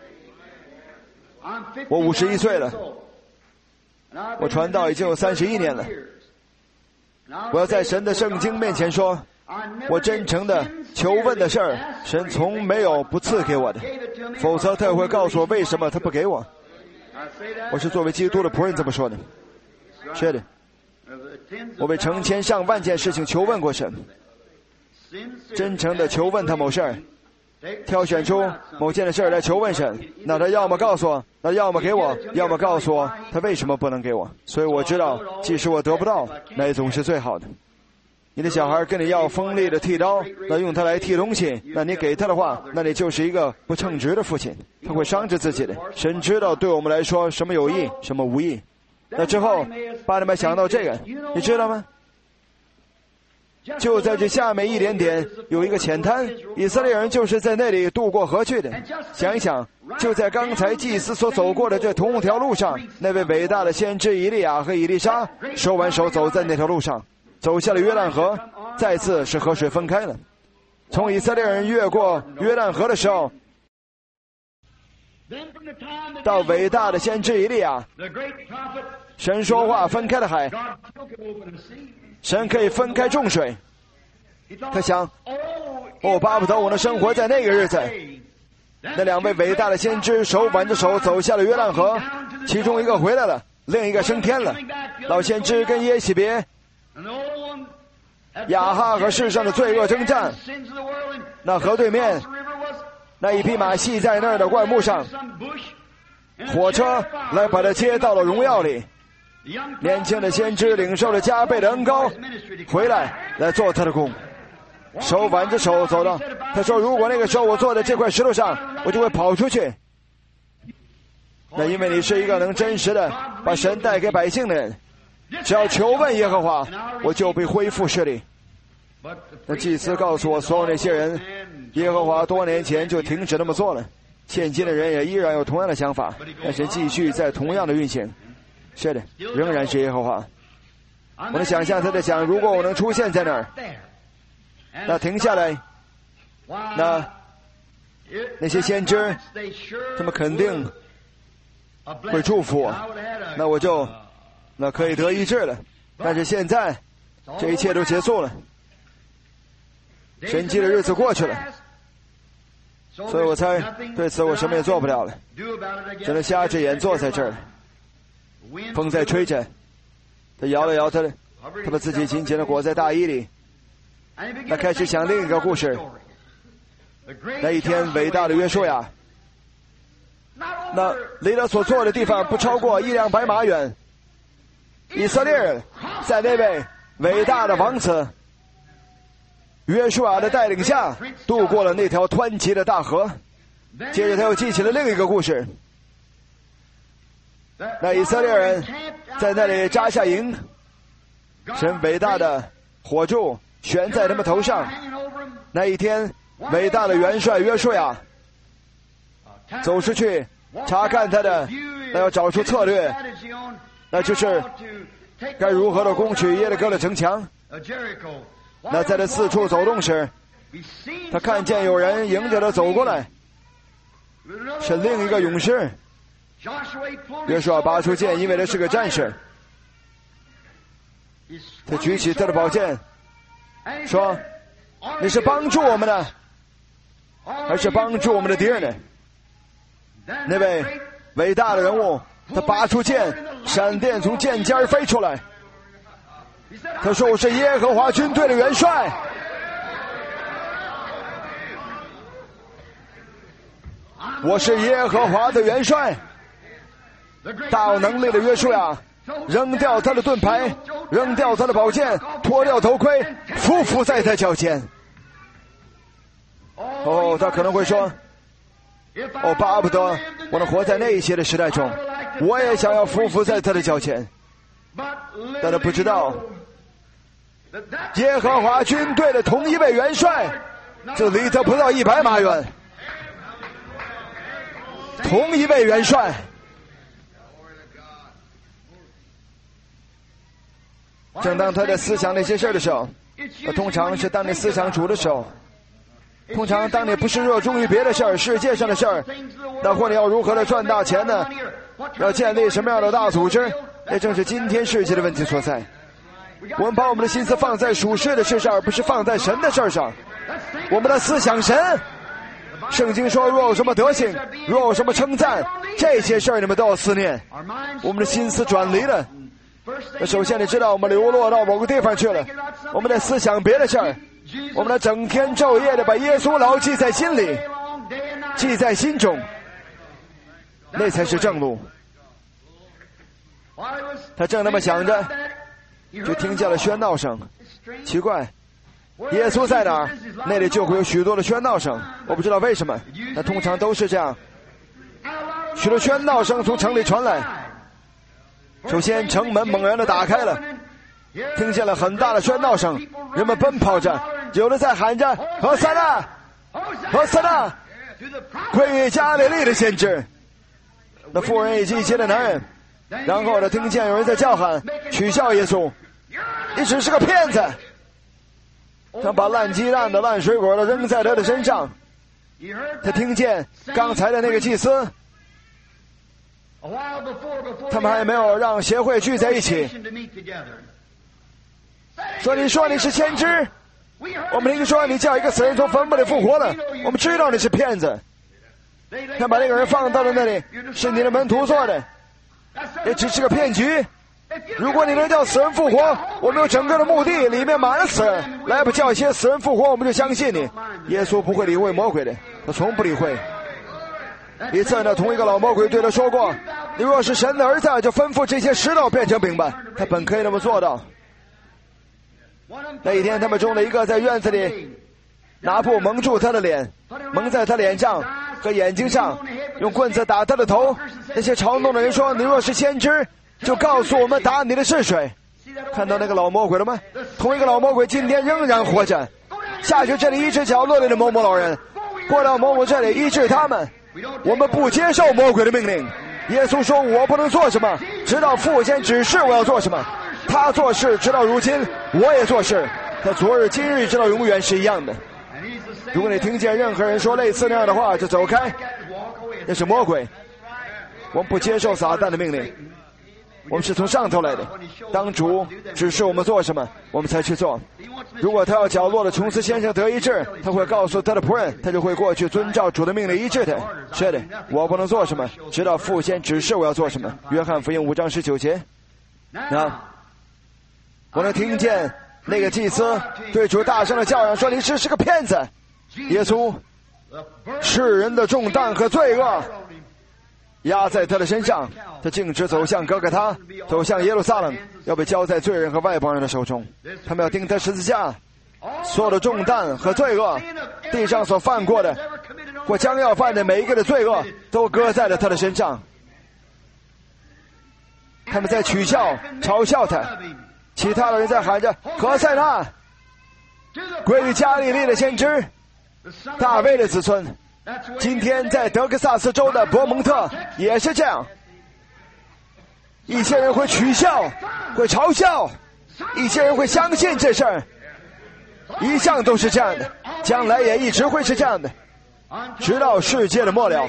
Speaker 1: 我五十一岁了，我传道已经有三十一年了。我要在神的圣经面前说，我真诚的求问的事儿，神从没有不赐给我的，否则他也会告诉我为什么他不给我。我是作为基督的仆人这么说的。是的，我为成千上万件事情求问过神，真诚的求问他某事儿，挑选出某件的事儿来求问神，那他要么告诉我，那要么给我，要么告诉我他为什么不能给我。所以我知道，即使我得不到，那也总是最好的。你的小孩跟你要锋利的剃刀，那用它来剃东西，那你给他的话，那你就是一个不称职的父亲，他会伤着自己的。神知道对我们来说什么有益，什么无益。那之后把你们想到这个，你知道吗？就在这下面一点点有一个浅滩，以色列人就是在那里渡过河去的。想一想，就在刚才祭司所走过的这同一条路上，那位伟大的先知以利亚和以利沙手挽手走在那条路上，走下了约旦河，再次是河水分开了。从以色列人越过约旦河的时候，到伟大的先知以利亚，神说话分开了海，神可以分开众水。他想，哦，巴不得我能生活在那个日子。那两位伟大的先知手挽着手走下了约旦河，其中一个回来了，另一个升天了。老先知跟耶洗别、亚哈和世上的罪恶征战，那河对面那一匹马系在那儿的灌木上，火车来把它接到了荣耀里。年轻的先知领受了加倍的恩膏，回来来做他的工，手挽着手走到。他说，如果那个时候我坐在这块石头上，我就会跑出去。那因为你是一个能真实的把神带给百姓的人，只要求问耶和华，我就被恢复视力。那祭司告诉我，所有那些人，耶和华多年前就停止那么做了，现今的人也依然有同样的想法，但是继续在同样的运行。是的，仍然是耶和华。我能想象他在想，如果我能出现在那儿，那停下来，那那些先知他们肯定会祝福我，那我就那可以得医治了。但是现在这一切都结束了，神迹的日子过去了，所以我猜对此我什么也做不了了，只能瞎着眼坐在这儿。风在吹着，他摇了摇他的，他把自己紧紧地裹在大衣里。他开始想另一个故事。那一天，伟大的约书亚，那离他所坐的地方不超过一两百码远，以色列人在那位伟大的王子约书亚的带领下，渡过了那条湍急的大河。接着他又记起了另一个故事。那以色列人在那里扎下营，神伟大的火柱悬在他们头上。那一天，伟大的元帅约书亚走出去查看他的，那要找出策略，那就是该如何的攻取耶利哥的城墙。那在他四处走动时，他看见有人迎着他走过来，是另一个勇士。约书亚拔出剑，因为他是个战士。他举起他的宝剑，说：“你是帮助我们的，还是帮助我们的敌人呢？”那位伟大的人物，他拔出剑，闪电从剑尖飞出来。他说：“我是耶和华军队的元帅。”我是耶和华的元帅。大有能力的约书亚扔掉他的盾牌，扔掉他的宝剑，脱掉头盔，匍匐在他脚前。哦，他可能会说：“哦，巴不得我能活在那一些的时代中，我也想要匍匐在他的脚前。但他不知道，耶和华军队的同一位元帅就离他不到一百码远。同一位元帅，正当他在思想那些事的时候，通常是当你思想主的时候，通常当你不是热衷于别的事儿，世界上的事儿，那或你要如何的赚大钱呢？要建立什么样的大组织？那正是今天世界的问题所在。我们把我们的心思放在属世的事上，而不是放在神的事上。我们的思想神。圣经说，若有什么德行，若有什么称赞，这些事儿你们都要思念。我们的心思转离了。那首先你知道，我们流落到某个地方去了，我们在思想别的事儿，我们在整天昼夜的把耶稣牢记在心里，记在心中，那才是正路。他正那么想着，就听见了喧闹声。奇怪，耶稣在哪儿，那里就会有许多的喧闹声。我不知道为什么，那通常都是这样。许多喧闹声从城里传来。首先，城门猛然的打开了，听见了很大的喧闹声，人们奔跑着，有的在喊着何塞纳，何塞纳，归于加利利的先知。那妇人以及一些的男人，然后他听见有人在叫喊，取笑耶稣，你只是个骗子。他把烂鸡蛋的烂水果都扔在他的身上。他听见刚才的那个祭司，他们还没有让协会聚在一起，说你说你是先知，我们听说你叫一个死人从坟墓里复活了，我们知道你是骗子。他把那个人放到了那里，是你的门徒做的，也只是个骗局。如果你能叫死人复活，我们有整个的墓地里面满了死人，来不叫一些死人复活，我们就相信你。耶稣不会理会魔鬼的，他从不理会。一次呢，同一个老魔鬼对他说过，你若是神的儿子，就吩咐这些石头变成饼吧。他本可以那么做到。那一天他们中的一个在院子里拿布蒙住他的脸，蒙在他脸上和眼睛上，用棍子打他的头。那些嘲弄的人说，你若是先知，就告诉我们打你的是谁。看到那个老魔鬼了吗？同一个老魔鬼今天仍然活着。下去这里医治角落里的某某老人，过到某某这里医治他们。我们不接受魔鬼的命令。耶稣说，我不能做什么，直到父先指示我要做什么。他做事直到如今，我也做事。他昨日今日直到永远是一样的。如果你听见任何人说类似那样的话，就走开，那是魔鬼。我们不接受撒旦的命令，我们是从上头来的。当主指示我们做什么，我们才去做。如果他要角落的琼斯先生得医治，他会告诉他的仆人，他就会过去遵照主的命令医治他。是的，我不能做什么，直到父先指示我要做什么。约翰福音五章十九节。那我能听见那个祭司对主大声的叫嚷说，你只是个骗子。耶稣，世人的重担和罪恶压在他的身上，他径直走向哥哥他，走向耶路撒冷，要被交在罪人和外邦人的手中。他们要钉他十字架，所有的重担和罪恶，地上所犯过的或将要犯的每一个的罪恶，都搁在了他的身上。他们在取笑嘲笑他，其他的人在喊着何塞纳，归于加利利的先知，大卫的子孙。今天在德克萨斯州的伯蒙特也是这样，一些人会取笑，会嘲笑，一些人会相信这事儿，一向都是这样的，将来也一直会是这样的，直到世界的末了，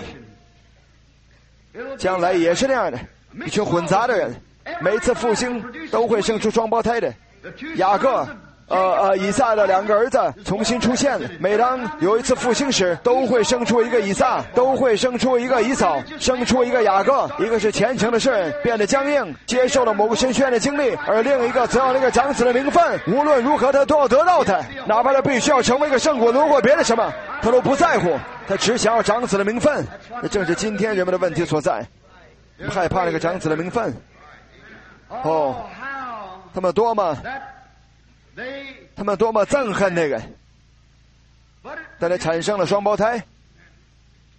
Speaker 1: 将来也是那样的。一群混杂的人，每一次复兴都会生出双胞胎的。雅各呃呃，以撒的两个儿子重新出现了。每当有一次复兴时，都会生出一个以撒，都会生出一个以扫，生出一个雅各。一个是虔诚的圣人，变得僵硬，接受了某个神学院的经历；而另一个则要那个长子的名分，无论如何他都要得到他，哪怕他必须要成为一个圣果奴或别的什么，他都不在乎，他只想要长子的名分。这正是今天人们的问题所在，害怕那个长子的名分。哦，他们多么他们多么憎恨那个，但他产生了双胞胎。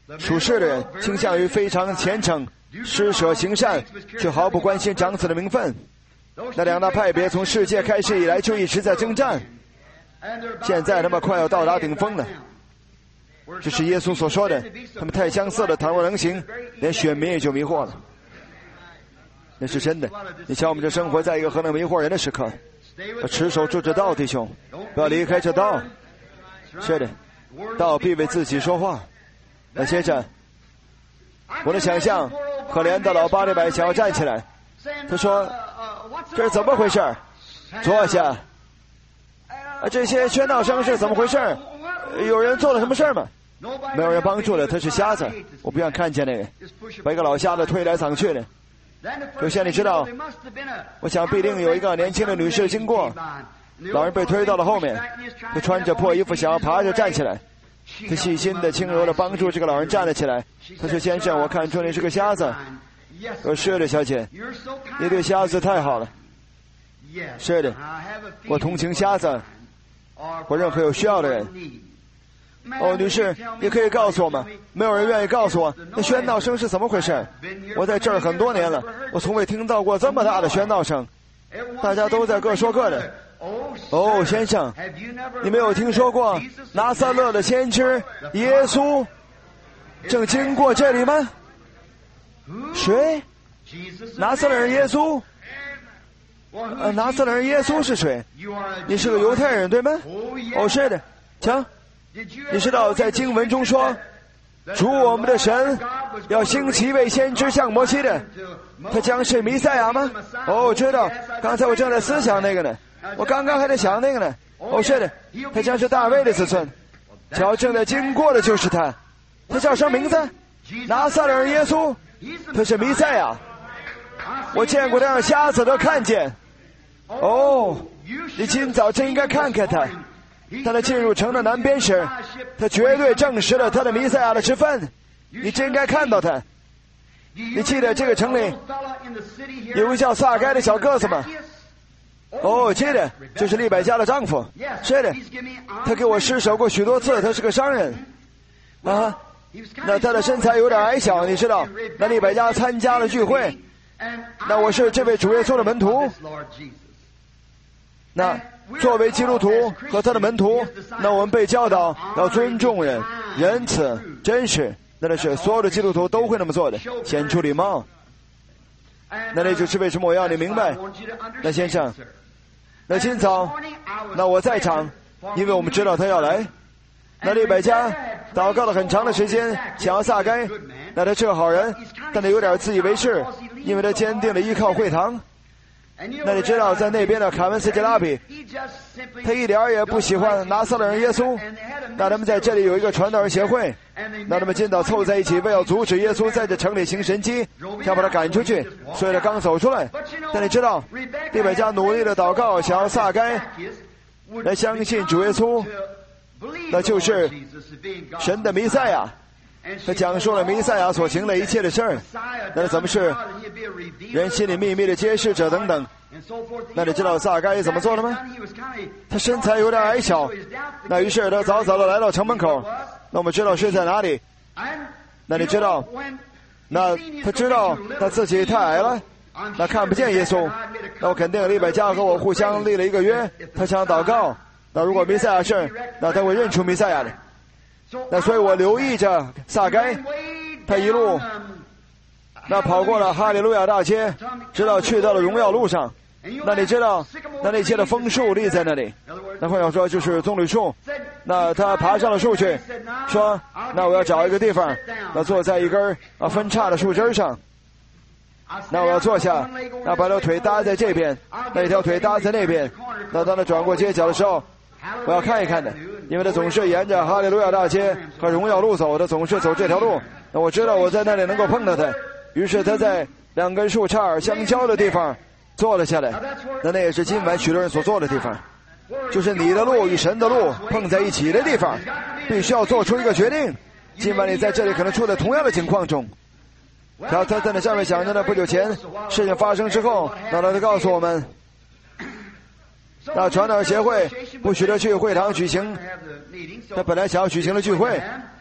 Speaker 1: 属世的人倾向于非常虔诚，施舍行善，却毫不关心长子的名分。那两大派别从世界开始以来就一直在征战，现在他们快要到达顶峰了。这是耶稣所说的，他们太相似了，倘若能行，连选民也就迷惑了。那是真的。你瞧，我们这生活在一个何等迷惑人的时刻，要持守住这道，弟兄，不要离开这道。是的，道必为自己说话。那接着，我能想象可怜的老巴利百想要站起来，他说：“这是怎么回事？坐下。啊，这些喧闹声是怎么回事？有人做了什么事吗？没有人帮助了，他是瞎子，我不愿看见那个，把一个老瞎子推来搡去的。首先你知道，我想必定有一个年轻的女士经过，老人被推到了后面，他穿着破衣服想要爬着站起来，他细心的轻柔的帮助这个老人站了起来。他说：先生，我看出你是个瞎子。我说：是的，小姐，你对瞎子太好了。是的，我同情瞎子或任何有需要的人。哦，女士，你可以告诉我吗？没有人愿意告诉我，那喧闹声是怎么回事？我在这儿很多年了，我从未听到过这么大的喧闹声，大家都在各说各的。哦，先生，你没有听说过拿撒勒的先知耶稣正经过这里吗？谁？拿撒勒人耶稣？呃，拿撒勒人耶稣是谁？你是个犹太人对吗？哦，是的。瞧，你知道在经文中说，主我们的神要兴起一位先知像摩西的，他将是弥赛亚吗？哦，知道，刚才我正在思想那个呢，我刚刚还在想那个呢。哦，是的，他将是大卫的子孙。瞧，正在经过的就是他，他叫什么名字？拿撒勒人耶稣，他是弥赛亚。我见过他让瞎子都看见。哦，你今早真应该看看他。当他进入城的南边时，他绝对证实了他的弥赛亚的身份。你真应该看到他。你记得这个城里有个叫撒该的小个子吗？哦，记得，就是利百加的丈夫。是的，他给我施舍过许多次，他是个商人。啊，那他的身材有点矮小，你知道。那利百加参加了聚会，那我是这位主耶稣的门徒。那作为基督徒和他的门徒，那我们被教导要尊重人、仁慈、真实，那那是所有的基督徒都会那么做的，显出礼貌。那那就是为什么我要你明白。那先生，那今早那我在场，因为我们知道他要来。那利百加祷告了很长的时间，想要撒该，那他是个好人，但他有点自以为是，因为他坚定的依靠会堂。那你知道在那边的卡文斯杰拉比，他一点也不喜欢拿撒勒人耶稣。那他们在这里有一个传道人协会，那他们今早凑在一起，为要阻止耶稣在这城里行神迹，想把他赶出去，所以他刚走出来。但你知道利百加努力的祷告，想要撒该来相信主耶稣，那就是神的弥赛亚。他讲述了弥赛亚所行的一切的事儿，那怎么是人心里秘密的揭示者等等。那你知道撒该怎么做的吗？他身材有点矮小，那于是他早早的来到城门口。那我们知道是在哪里？那你知道，那他知道他自己太矮了，那看不见耶稣。那我肯定利百加和我互相立了一个约，他想祷告，那如果弥赛亚是，那他会认出弥赛亚的。那所以我留意着撒该，他一路那跑过了哈利路亚大街，直到去到了荣耀路上。那你知道那那些的枫树立在那里，那换句话说就是棕榈树。那他爬上了树去，说那我要找一个地方，那坐在一根啊分叉的树枝上，那我要坐下，那把条腿搭在这边，那一条腿搭在那边。那当他转过街角的时候，我要看一看的，因为他总是沿着哈利路亚大街和荣耀路走，他总是走这条路。那我知道我在那里能够碰到他，于是他在两根树杈相交的地方坐了下来。那那也是今晚许多人所坐的地方，就是你的路与神的路碰在一起的地方，必须要做出一个决定。今晚你在这里可能处在同样的情况中。然后他在那上面想着呢，不久前事情发生之后，那他告诉我们，那传道协会不许他去会堂举行，他本来想要举行的聚会，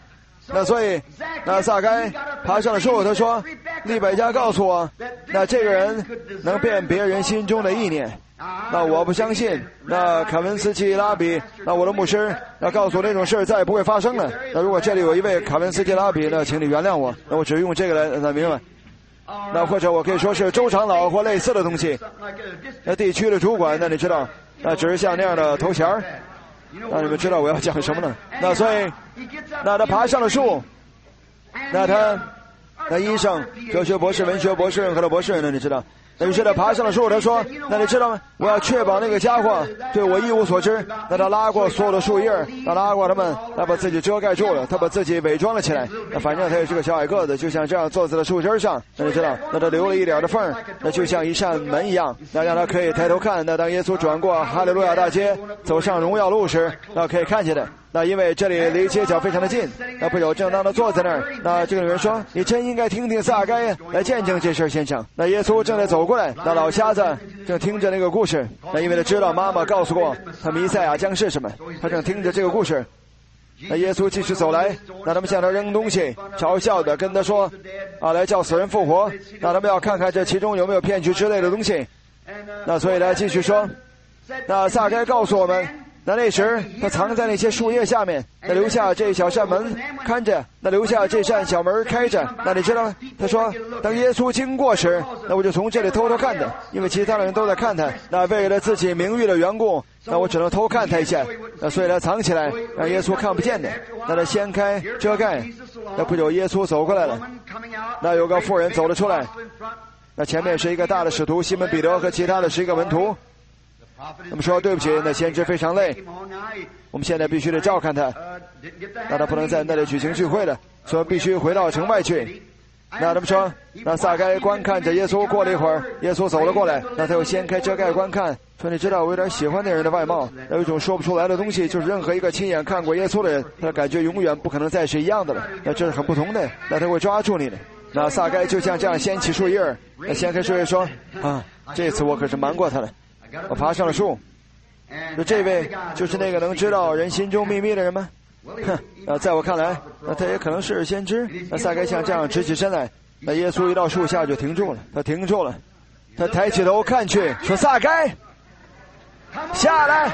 Speaker 1: 那所以，那撒该爬上了树，他说：“利百加告诉我，那这个人能辨别人心中的意念。那我不相信。那凯文斯基拉比，那我的牧师，那告诉我那种事再也不会发生了。那如果这里有一位凯文斯基拉比，那请你原谅我。那我只用这个来，那明白。那或者我可以说是周长老或类似的东西。那地区的主管，那你知道，那只是像那样的头衔儿。那你们知道我要讲什么呢？那所以，那他爬上了树，那他，那医生、哲学博士、文学博士、任何的博士，那你知道。”那于是他爬上了树，他说：“那你知道吗？我要确保那个家伙对我一无所知。”那他拉过所有的树叶，他拉过他们，他把自己遮盖住了，他把自己伪装了起来。那反正他也是个小矮个子，就像这样坐在了树枝上。那你知道，那他留了一点的缝，那就像一扇门一样，那让他可以抬头看。那当耶稣转过哈利路亚大街，走上荣耀路时，那可以看见的。那因为这里离街角非常的近，那不久正当他坐在那儿，那这个女人说：“你真应该听听撒该来见证这事，先生。”那耶稣正在走过来，那老瞎子正听着那个故事，那因为他知道妈妈告诉过他弥赛亚将是什么，他正听着这个故事。那耶稣继续走来，那他们向他扔东西，嘲笑的跟他说：“啊，来叫死人复活。”那他们要看看这其中有没有骗局之类的东西。那所以他继续说：“那撒该告诉我们。”那那时他藏在那些树叶下面，那留下这小扇门看着，那留下这扇小门开着。那你知道吗？他说，当耶稣经过时，那我就从这里偷偷看他，因为其他的人都在看他。那为了自己名誉的缘故，那我只能偷看他一下。那所以他藏起来，让耶稣看不见的。那他掀开遮盖，那不久耶稣走过来了。那有个妇人走了出来，那前面是一个大的使徒西门彼得和其他的十一个门徒。那么说对不起，那先知非常累，我们现在必须得照看他，那他不能在那里举行聚会了，所以必须回到城外去。那他们说，那撒该观看着耶稣，过了一会儿，耶稣走了过来，那他又掀开遮盖观看，说你知道我有点喜欢那人的外貌，有一种说不出来的东西，就是任何一个亲眼看过耶稣的人，他的感觉永远不可能再是一样的了，那这是很不同的，那他会抓住你的。那撒该就像这样掀起树叶，那掀开树叶说，啊，这次我可是瞒过他了。我爬上了树，那这位就是那个能知道人心中秘密的人吗？哼，那在我看来，那他也可能是先知。那撒该像这样直起身来，那耶稣一到树下就停住了，他停住了，他抬起头看去，说：“撒该，下来！”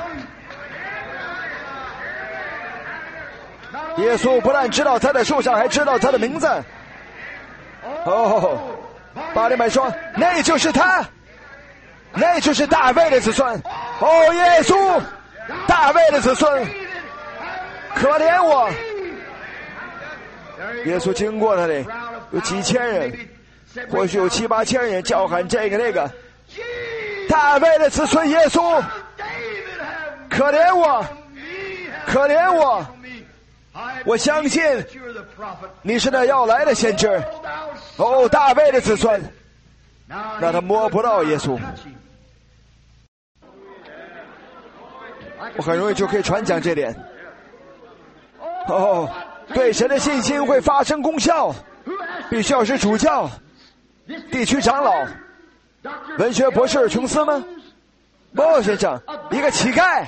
Speaker 1: 耶稣不但知道他在树上，还知道他的名字。哦，巴利买说：“那就是他。”那就是大卫的子孙，哦，耶稣，大卫的子孙，可怜我！耶稣经过那里，有几千人，或许有七八千人叫喊这个那个，大卫的子孙耶稣，可怜我，可怜我！我相信你是那要来的先知，哦，大卫的子孙。那他摸不到耶稣，我很容易就可以传讲这点。哦，对神的信心会发生功效，必须要是主教、地区长老、文学博士琼斯吗？不，先生，一个乞丐，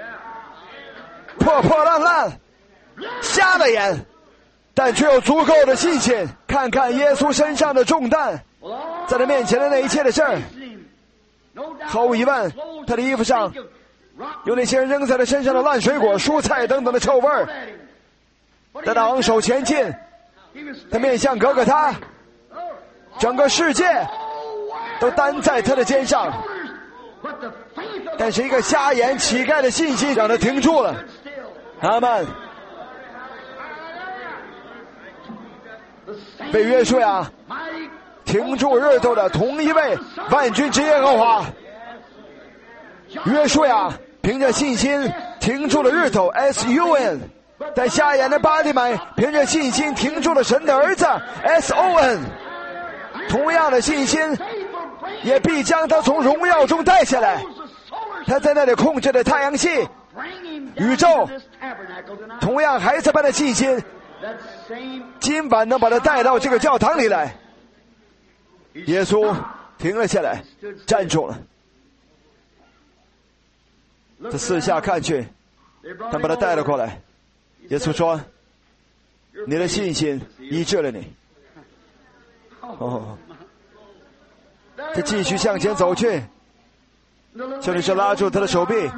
Speaker 1: 破破烂烂，瞎了眼，但却有足够的信心，看看耶稣身上的重担，在他面前的那一切的事儿，毫无疑问，他的衣服上有那些人扔在他身上的烂水果、蔬菜等等的臭味儿。他昂首前进，他面向格格他，整个世界都担在他的肩上。但是一个瞎眼乞丐的信心让他停住了。阿们。被约书亚停住日头的同一位万军之耶和华，约书亚凭着信心停住了日头 S U N， 但瞎眼的巴利买凭着信心停住了神的儿子 S O N， 同样的信心也必将他从荣耀中带下来。他在那里控制着太阳系宇宙，同样孩子般的信心今晚能把他带到这个教堂里来。耶稣停了下来，站住了，他四下看去，他把他带了过来。耶稣说， 你的信心医治了你。哦，他继续向前走去，小女生拉住他的手臂。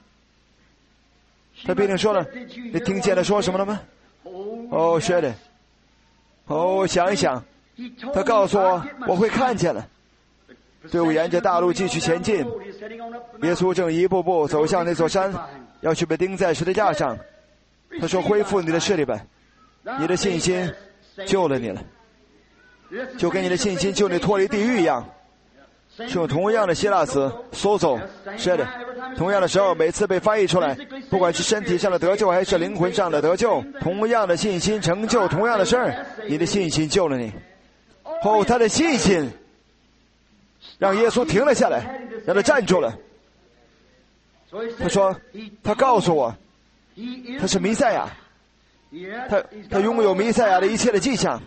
Speaker 1: 他必定说了，你听见他说什么了吗？哦，是的。哦，想一想，他告诉我，我会看见了。队伍沿着大路继续前进，耶稣正一步步走向那座山，要去被钉在十字架上。他说：“恢复你的视力吧，你的信心救了你了，就跟你的信心救你脱离地狱一样。”是用同样的希腊词 sozo， 是的，同样的时候，每次被翻译出来，不管是身体上的得救还是灵魂上的得救，同样的信心成就同样的事儿。你的信心救了你。哦，他的信心让耶稣停了下来，让他站住了。他说：“他告诉我，他是弥赛亚，他他拥有弥赛亚的一切的迹象。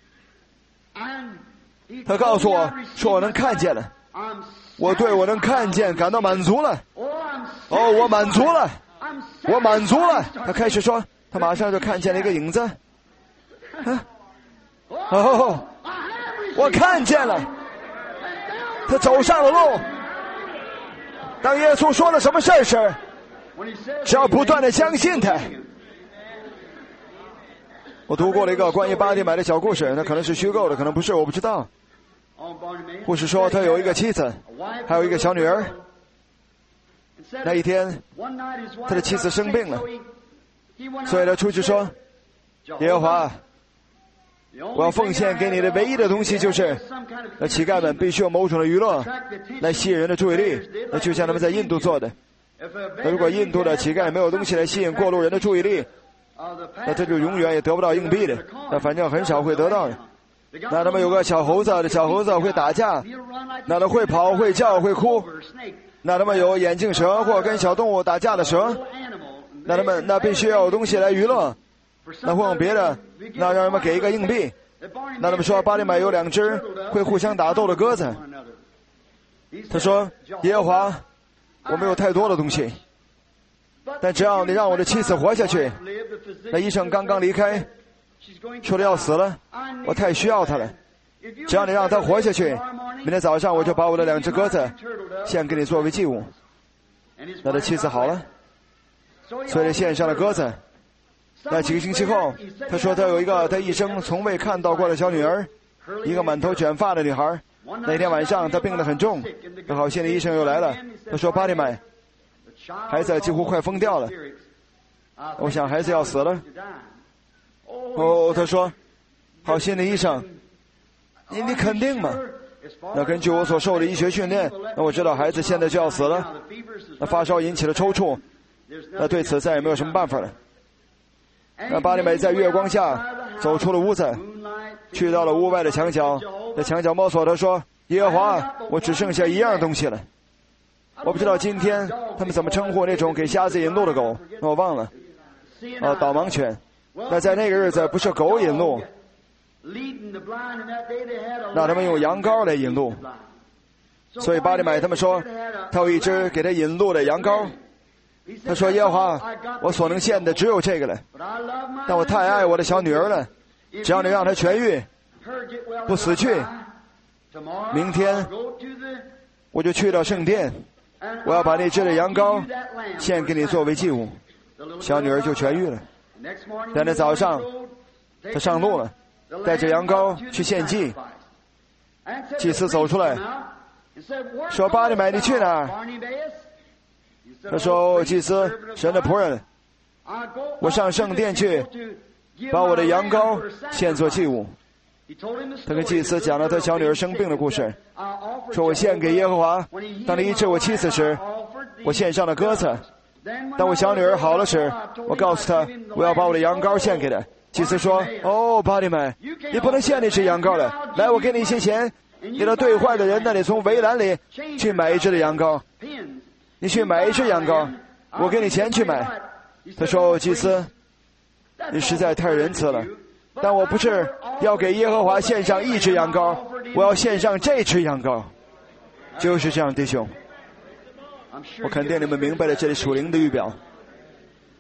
Speaker 1: 他告诉我说，我能看见了。”我对我能看见感到满足了。哦，我满足了，我满足了。他开始说，他马上就看见了一个影子。啊，哦，我看见了。他走上了路。当耶稣说了什么事儿时，只要不断的相信他。我读过了一个关于巴蒂买的小故事，那可能是虚构的，可能不是，我不知道。故事说他有一个妻子，还有一个小女儿。那一天他的妻子生病了，所以他出去说，耶和华，我要奉献给你的唯一的东西就是那乞丐们必须有某种的娱乐来吸引人的注意力，那就像他们在印度做的。那如果印度的乞丐没有东西来吸引过路人的注意力，那他就永远也得不到硬币的，那反正很少会得到的。那他们有个小猴子，小猴子会打架，那他会跑会叫会哭。那他们有眼镜蛇或跟小动物打架的蛇，那他们那必须要有东西来娱乐，那会用别的，那让他们给一个硬币。那他们说巴利买有两只会互相打斗的鸽子。他说，耶和华，我没有太多的东西，但只要你让我的妻子活下去。那医生刚刚离开，说的要死了，我太需要他了。只要你让他活下去，明天早上我就把我的两只鸽子献给你作为祭物。那他妻子好了，所以他献上了鸽子。那几个星期后，他说他有一个他一生从未看到过的小女儿，一个满头卷发的女孩。那天晚上他病得很重，那好心的医生又来了，他说巴蒂买，孩子几乎快疯掉了，我想孩子要死了。哦，他说，好心的医生，你你肯定吗？那根据我所受的医学训练，那我知道孩子现在就要死了。那发烧引起了抽搐，那对此再也没有什么办法了。那巴利美在月光下走出了屋子，去到了屋外的墙角，在墙角摸索着说，耶和华，我只剩下一样东西了。我不知道今天他们怎么称呼那种给瞎子引路的狗，那我忘了。啊，导盲犬。那在那个日子不是狗引路，那他们用羊羔来引路。所以巴利买他们说，他有一只给他引路的羊羔。他说，耶和华，我所能献的只有这个了，但我太爱我的小女儿了，只要你让她痊愈不死去，明天我就去到圣殿，我要把那只的羊羔献给你作为祭物。小女儿就痊愈了。但那早上他上路了，带着羊羔去献祭。祭司走出来说，巴利买，你去哪儿？他说，祭司，神的仆人，我上圣殿去把我的羊羔献作祭物。他跟祭司讲了他小女儿生病的故事，说我献给耶和华，当你医治我妻子时，我献上了鸽子。当我小女儿好了时，我告诉她我要把我的羊羔献给她。祭司说，哦，巴利买，你不能献那只羊羔了，来，我给你一些钱，你到兑换的人那里从围栏里去买一只的羊羔，你去买一只羊羔，我给你钱去买。他说，祭司，你实在太仁慈了，但我不是要给耶和华献上一只羊羔，我要献上这只羊羔。就是这样，弟兄，我肯定你们明白了这里属灵的预表。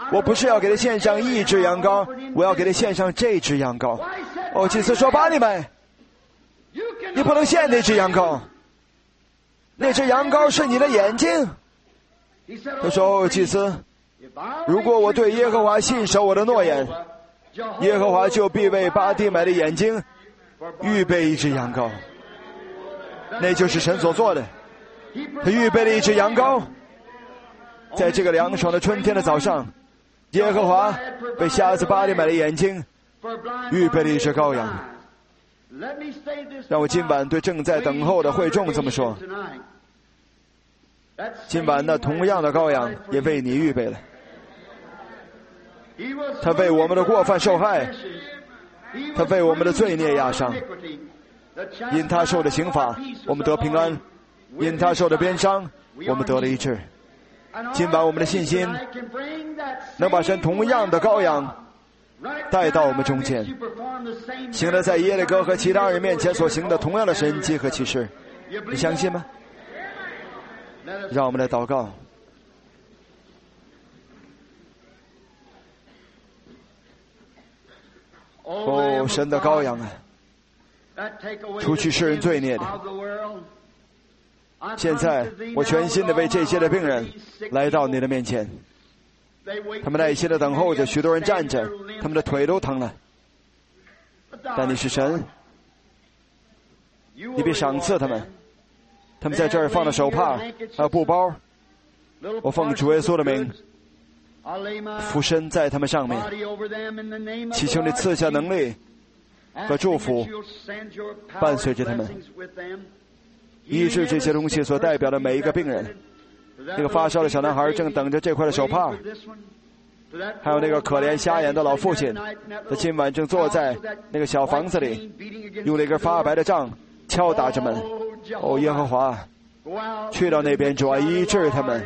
Speaker 1: 我不是要给他献上一只羊羔，我要给他献上这只羊羔。哦，祭司说：巴利买，你不能献那只羊羔，那只羊羔是你的眼睛。他说：哦，祭司，如果我对耶和华信守我的诺言，耶和华就必为巴地买的眼睛预备一只羊羔。那就是神所做的，他预备了一只羊羔。在这个凉爽的春天的早上，耶和华为瞎子巴利买的眼睛预备了一只羔羊。让我今晚对正在等候的会众这么说，今晚那同样的羔羊也为你预备了。他为我们的过犯受害，他为我们的罪孽压伤，因他受的刑罚我们得平安，因他受的鞭伤我们得了医治。今晚我们的信心能把神同样的羔羊带到我们中间，行了在耶利哥和其他人面前所行的同样的神迹和奇事，你相信吗？让我们来祷告。哦，神的羔羊啊，除去世人罪孽的，现在我全心的为这些的病人来到你的面前，他们耐心的等候着，许多人站着，他们的腿都疼了，但你是神，你必赏赐他们。他们在这儿放了手帕还有布包，我奉主耶稣的名俯身在他们上面，祈求你赐下能力和祝福伴随着他们，医治这些东西所代表的每一个病人。那个发烧的小男孩正等着这块的手帕，还有那个可怜瞎眼的老父亲，他今晚正坐在那个小房子里，用那根发白的杖敲打着门。哦，耶和华，去到那边主啊，医治他们。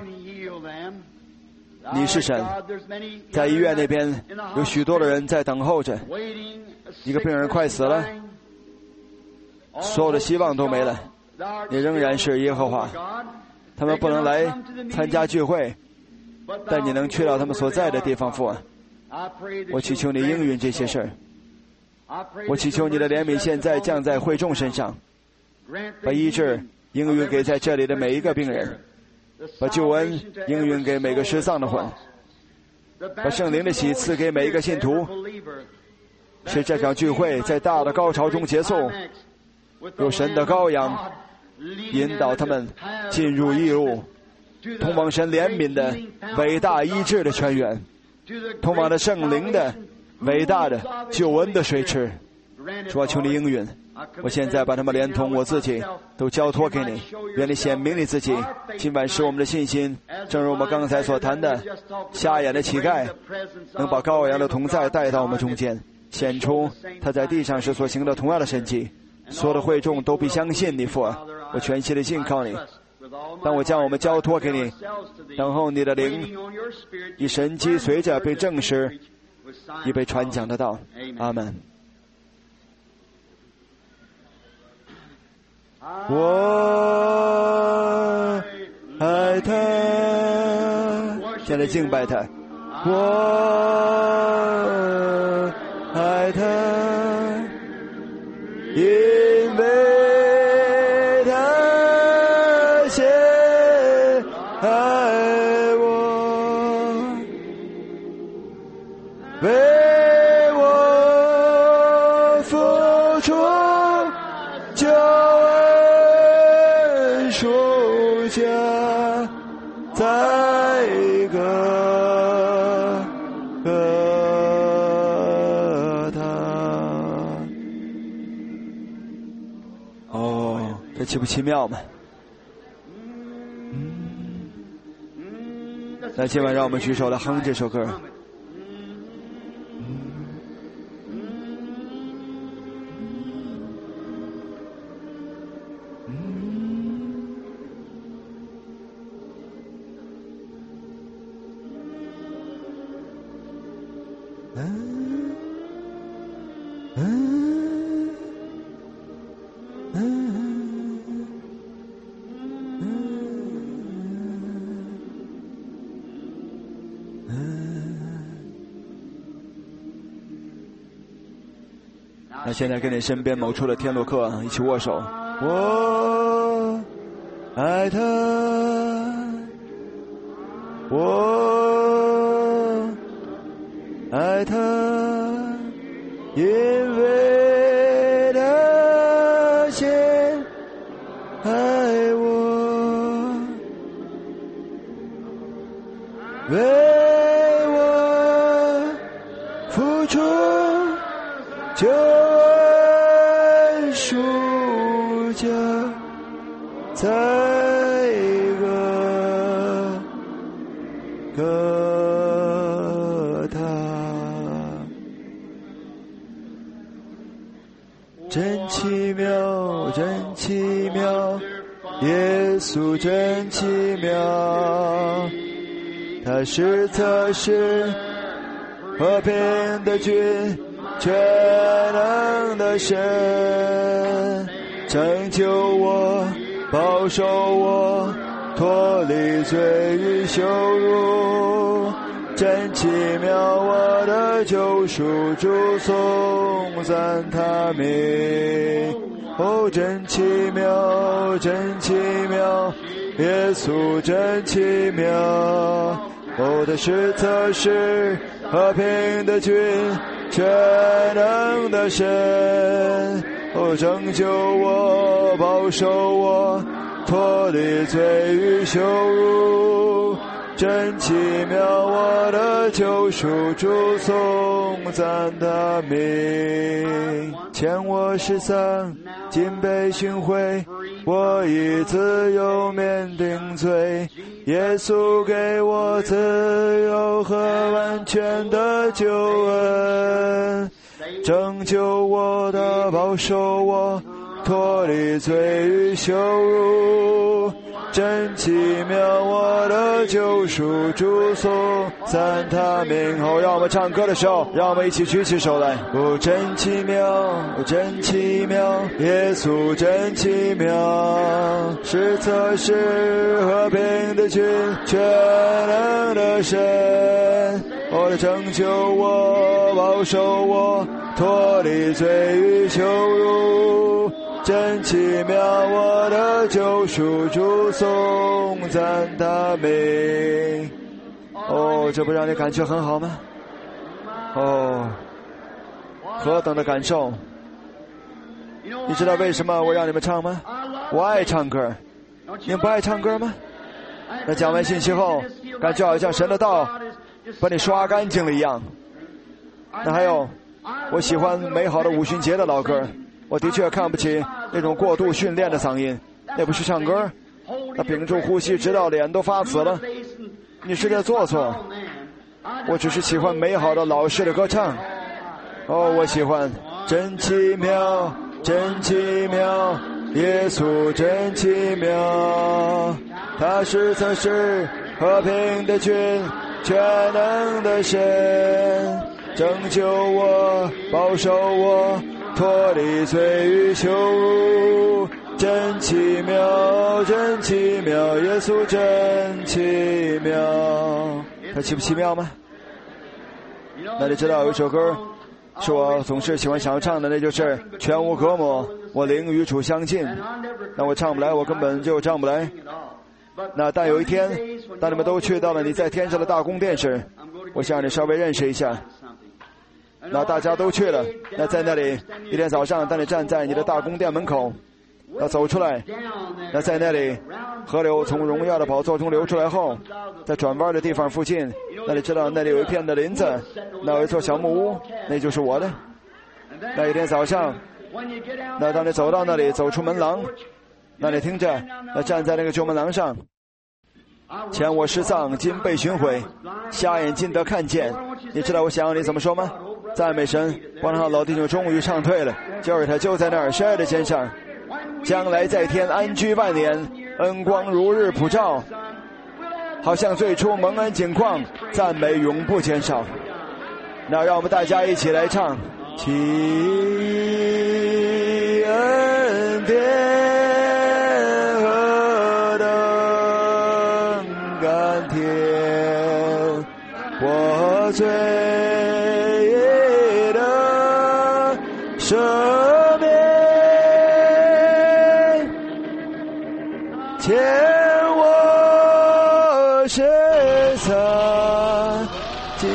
Speaker 1: 你是神，在医院那边有许多的人在等候着，一个病人快死了，所有的希望都没了，你仍然是耶和华。他们不能来参加聚会，但你能去到他们所在的地方，父啊，我祈求你应允这些事儿。我祈求你的怜悯现在降在会众身上，把医治应允给在这里的每一个病人，把救恩应允给每个失丧的魂，把圣灵的喜赐给每一个信徒，使这场聚会在大的高潮中结束，有神的羔羊引导他们进入义路，通往神怜悯的伟大医治的泉源，通往的圣灵的伟大的救恩的水池。主啊，求你应允，我现在把他们连同我自己都交托给你，愿你显明你自己。今晚使我们的信心，正如我们刚才所谈的，瞎眼的乞丐能把羔羊的同在带到我们中间，显出他在地上时所行的同样的神迹。所有的会众都必相信你，父啊，我全心的信靠你。当我将我们交托给你，等候你的灵以神迹随着被证实，已被传讲的道。阿们。我爱他，现在敬拜他。我爱他，因为他先爱我，为我付出救恩赎价，在个个他。哦，这奇不奇妙吗？那今晚让我们举手来哼这首歌。嗯那现在跟你身边某处的天路客一起握手。我爱他，我爱他，因为他先爱我，为我付出救恩赎价，在个个他，真奇妙，真奇妙，耶稣真奇妙，他是测试和平的君，全能的神，拯救我，保守我，脱离罪与羞辱，真奇妙，我的救赎主，颂赞他名。哦，真奇妙，真奇妙，耶稣真奇妙，哦，他是测试和平的君，全能的神，哦，拯救我，保守我，脱离罪与羞辱，真奇妙，我的救赎主，颂赞他名。前我失丧，今被寻回，我已自由免定罪，耶稣给我自由和完全的救恩，拯救我的，保守我，脱离罪与羞辱，真奇妙，我的救赎主，颂赞他名。后让我们唱歌的时候，让我们一起举起手来。哦，真奇妙，哦，真奇妙，耶稣真奇妙，是测试和平的君，全能的神，我的拯救我，保守我，脱离罪与羞辱，真奇妙，我的救赎主，颂赞他名。哦，这不让你感觉很好吗？哦，何等的感受！你知道为什么我让你们唱吗？我爱唱歌，你们不爱唱歌吗？那讲完信息后，感觉好像神的道把你刷干净了一样。那还有，我喜欢美好的五旬节的老歌，我的确看不起那种过度训练的嗓音，那不是唱歌，那屏住呼吸直到脸都发紫了，你是在做作。我只是喜欢美好的老式的歌唱。哦，我喜欢真奇妙，真奇妙，耶稣真奇妙，他是测试和平的君，全能的神，拯救我，保守我，脱离罪与羞辱，真奇妙，真奇妙，耶稣真奇妙。他奇不奇妙吗？那你知道有一首歌是我总是喜欢想要唱的，那就是全无隔膜，我灵与主相近。那我唱不来，我根本就唱不来。那但有一天，当你们都去到了你在天上的大宫殿时，我想让你稍微认识一下。那大家都去了，那在那里一天早上，当你站在你的大宫殿门口，那走出来，那在那里河流从荣耀的宝座中流出来后，在转弯的地方附近，那你知道那里有一片的林子，那有一座小木屋，那就是我的。那一天早上，那当你走到那里，走出门廊，那你听着，那站在那个旧门廊上，前我失丧，今被寻回，瞎眼睛得看见。你知道我想要你怎么说吗？赞美神，光上老弟兄终于唱退了，就是他就在那儿，十二的肩上，将来在天安居万年，恩光如日普照，好像最初蒙恩景况，赞美永不减少。那让我们大家一起来唱，其恩典何等甘甜，我罪的赦免欠我身上尽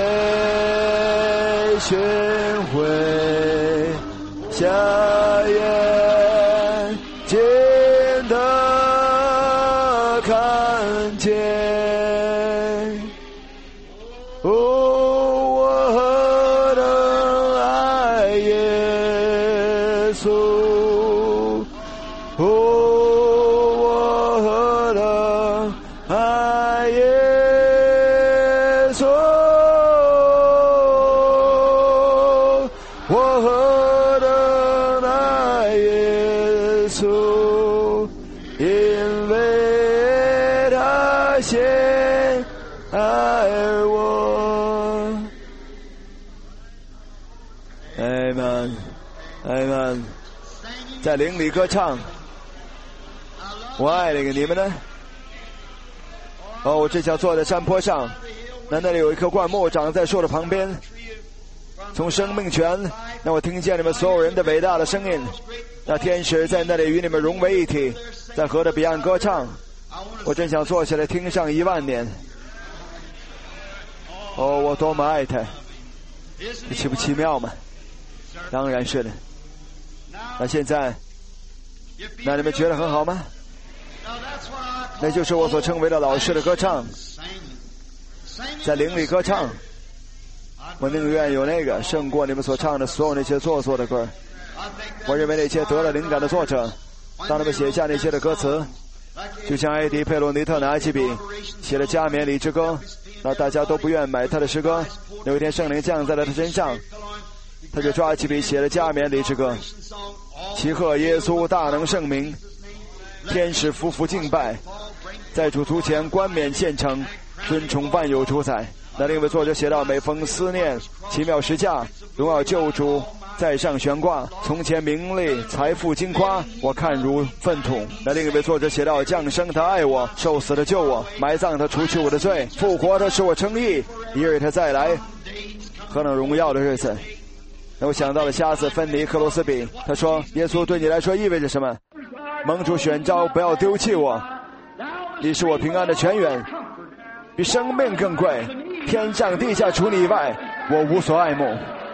Speaker 1: 被寻回，下眼睛的看见。哦，我何等爱耶稣！哦，我何等爱耶稣！我何等爱耶稣！因为他先爱我。Amen, Amen。在灵里歌唱，我爱那个你们呢？哦，我正想坐在山坡上，那那里有一棵灌木长在树的旁边。从生命泉，让我听见你们所有人的伟大的声音。那天使在那里与你们融为一体，在河的彼岸歌唱。我真想坐下来听上一万年。哦，我多么爱他！这奇不奇妙吗？当然是的。那现在，那你们觉得很好吗？那就是我所称为的老师的歌唱，在灵里歌唱。我宁愿有那个胜过你们所唱的所有那些做作的歌。我认为那些得了灵感的作者，当他们写下那些的歌词，就像艾迪·佩罗尼特拿起笔写了加冕礼之歌，那大家都不愿买他的诗歌。有一天圣灵降在了他身上，他就抓起笔写了加冕礼之歌，齐贺耶稣大能圣名，天使匍匐敬拜，在主图前冠冕献呈，尊崇万有主宰。那另一位作者写到，每逢思念奇妙实价，荣耀救主在上悬挂，从前名利财富金夸，我看如粪土。那另一位作者写到，降生他爱我，受死的救我，埋葬他除去我的罪，复活他使我称义，一日他再来，何等荣耀的日子。那我想到了瞎子芬尼克罗斯比，他说，耶稣对你来说意味着什么？蒙主选召，不要丢弃我，你是我平安的泉源，比生命更贵，天上地下除你以外，我无所爱慕。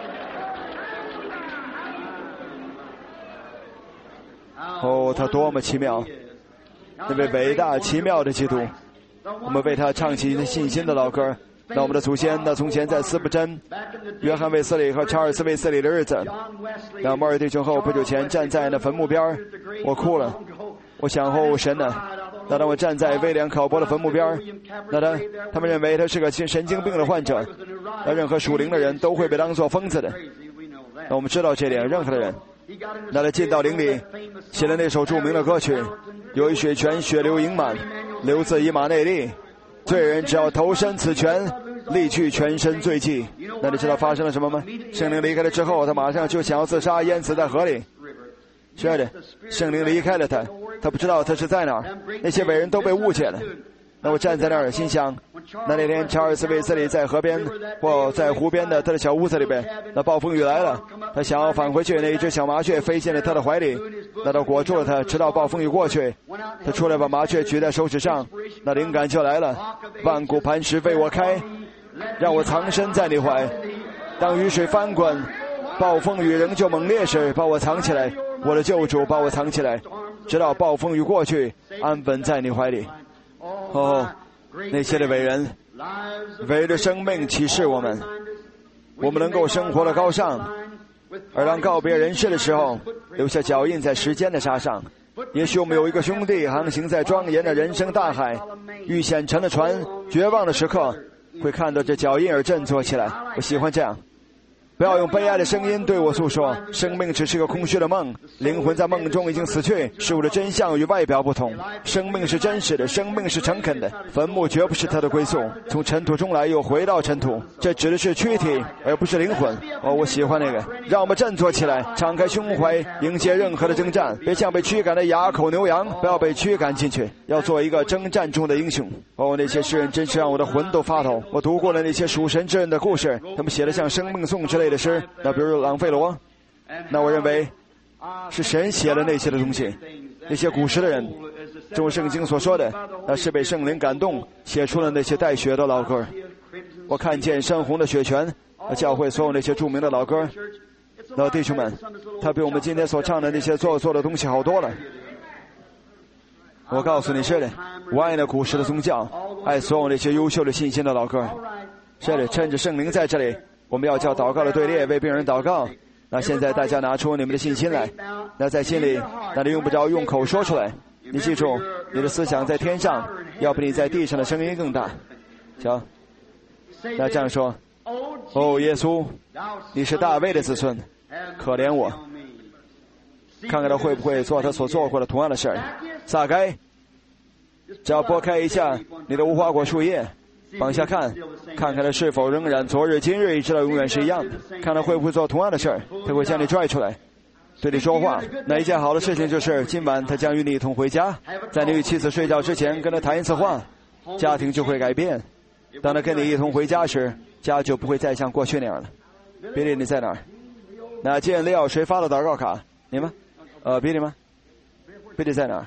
Speaker 1: 哦，他多么奇妙，那位伟大奇妙的基督，我们为他唱起信心的老歌。那我们的祖先，那从前在斯布真、约翰卫斯理和查尔斯卫斯理的日子，那摩尔弟兄后不久前站在那坟墓边，我哭了。我想，哦神呐，那当我站在威廉考伯的坟墓边，那他他们认为他是个神经病的患者，那任何属灵的人都会被当作疯子的。那我们知道这点，任何的人，那他进到灵里，写了那首著名的歌曲，有一水泉血流盈满，流自以马内利。罪人只要投身此泉，立去全身罪迹。那你知道发生了什么吗？圣灵离开了之后，他马上就想要自杀，淹死在河里。是的，圣灵离开了他，他不知道他是在哪儿。那些伟人都被误解了。那我站在那儿心想，那那天查尔斯卫斯理在河边或在湖边的他的小屋子里边，那暴风雨来了，他想要返回去，那一只小麻雀飞进了他的怀里，那都裹住了他，直到暴风雨过去，他出来把麻雀举在手指上，那灵感就来了，万古磐石为我开，让我藏身在你怀，当雨水翻滚，暴风雨仍旧猛烈时，把我藏起来，我的救主把我藏起来，直到暴风雨过去，安稳在你怀里。哦，那些的伟人，伟人的生命启示我们，我们能够生活的高尚，而当告别人世的时候，留下脚印在时间的沙上。也许我们有一个兄弟航行在庄严的人生大海，遇险沉的船，绝望的时刻，会看到这脚印而振作起来。我喜欢这样。不要用悲哀的声音对我诉说，生命只是个空虚的梦，灵魂在梦中已经死去，事物的真相与外表不同。生命是真实的，生命是诚恳的，坟墓绝不是它的归宿，从尘土中来又回到尘土，这指的是躯体而不是灵魂。哦，我喜欢那个，让我们振作起来，敞开胸怀，迎接任何的征战，别像被驱赶的哑口牛羊，不要被驱赶进去，要做一个征战中的英雄。哦，那些诗人真是让我的魂都发抖。我读过了那些属神之人的故事，他们写的像生命颂之类的诗，那比如朗费罗， 那我认为是神写了那些的东西，那些古时的人，正如圣经所说的，那是被圣灵感动写出了那些带血的老歌。我看见深红的血泉，教会所有那些著名的老歌。老弟兄们，他比我们今天所唱的那些做作的东西好多了。我告诉你是的，我爱那古时的宗教，爱所有那些优秀的信心的老歌。是的，趁着圣灵在这里，我们要叫祷告的队列为病人祷告。那现在大家拿出你们的信心来，那在心里，那你用不着用口说出来。你记住，你的思想在天上，要比你在地上的声音更大。行，那这样说，哦，耶稣，你是大卫的子孙，可怜我。看看他会不会做他所做过的同样的事儿。撒该，只要拨开一下你的无花果树叶，往下看，看看他是否仍然昨日今日一直到永远是一样的。看他会不会做同样的事儿，他会将你拽出来，对你说话。那一件好的事情就是今晚他将与你一同回家，在你与妻子睡觉之前跟他谈一次话，家庭就会改变。当他跟你一同回家时，家就不会再像过去那样了。比利，你在哪儿？那今天利奥谁发了祷告卡？你吗？呃，比利吗？比利在哪儿？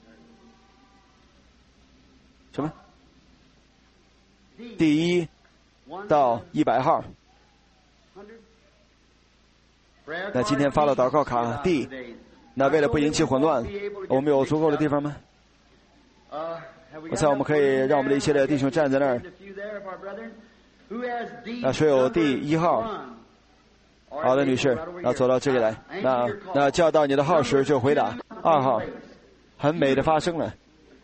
Speaker 1: 什么？第一到一百号。那今天发了祷告卡 D， 那为了不引起混乱，我们有足够的地方吗？我猜我们可以让我们的一些的弟兄站在那儿。那谁有第一号？好的，女士，那走到这里来。那那叫到你的号时就回答二号，很美的发声了。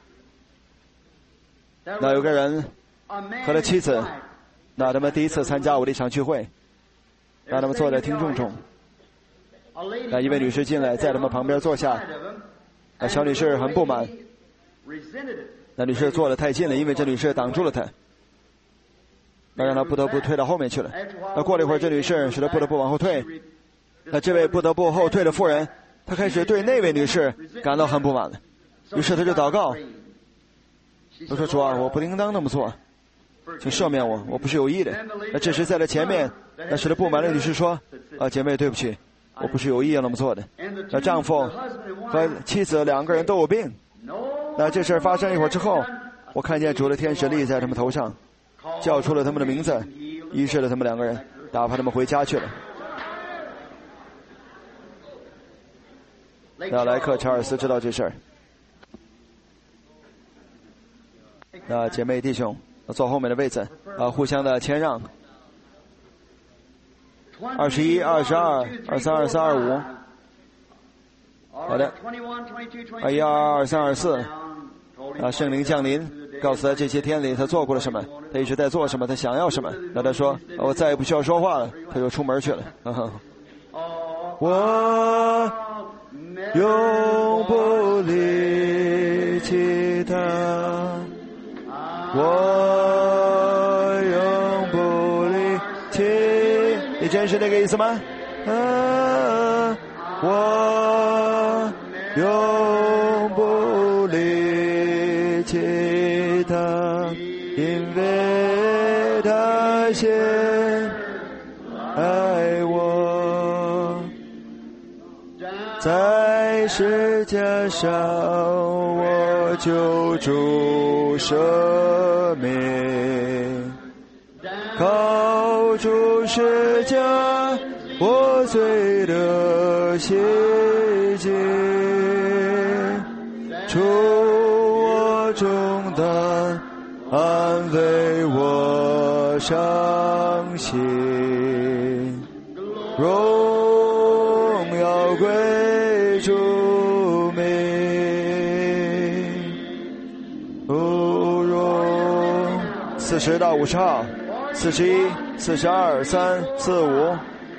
Speaker 1: 那有个人和他妻子，那他们第一次参加我的一场聚会，让他们坐在听众中。那一位女士进来，在他们旁边坐下。那小女士很不满，那女士坐得太近了，因为这女士挡住了她，那让她不得不退到后面去了。那过了一会儿，这女士使她不得不往后退。那这位不得不后退的妇人，她开始对那位女士感到很不满了，于是她就祷告。我说主啊，我不应当那么做，请赦免我，我不是有意的。那这时在他前面，那使他不满的女士说：“啊，姐妹，对不起，我不是有意要那么做的。”那丈夫和妻子两个人都有病。那这事发生一会儿之后，我看见主的天使立在他们头上，叫出了他们的名字，医治了他们两个人，打发他们回家去了。那莱克查尔斯知道这事儿。那姐妹弟兄坐后面的位置啊，互相的谦让。二十一、二十二、二三、二四、二五。好的。二一、二二、二三、二四。啊，圣灵降临，告诉他这些天里他做过了什么，他一直在做什么，他想要什么。那他说：“我再也不需要说话了。”他就出门去了。呵呵，我永不离弃他。我永不离弃，你真是那个意思吗？啊，我永不离弃他，因为他先爱我，在十架上我救主赦免，靠主十架我罪得洗净，除我重担，安慰我伤心，荣耀归主名。四十到五十号，四十一、四十二、三、四、五。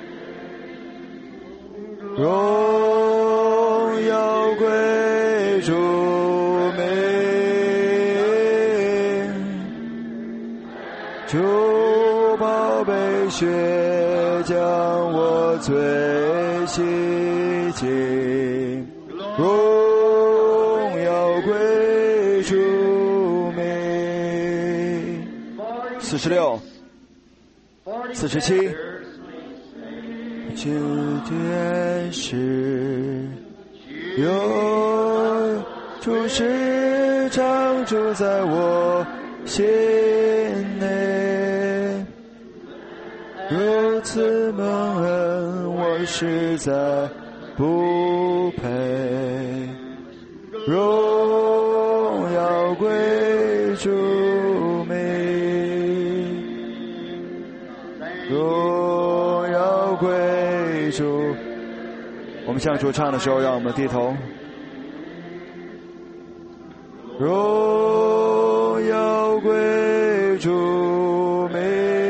Speaker 1: 荣耀归主名，主宝贝血将我罪洗净，荣耀归主名。四十六、四十七、 今天是有主时常住在我心内，如此蒙恩，我实在不配。荣耀归主名，荣耀归主。我们向主唱的时候，让我们低头。荣耀归主名，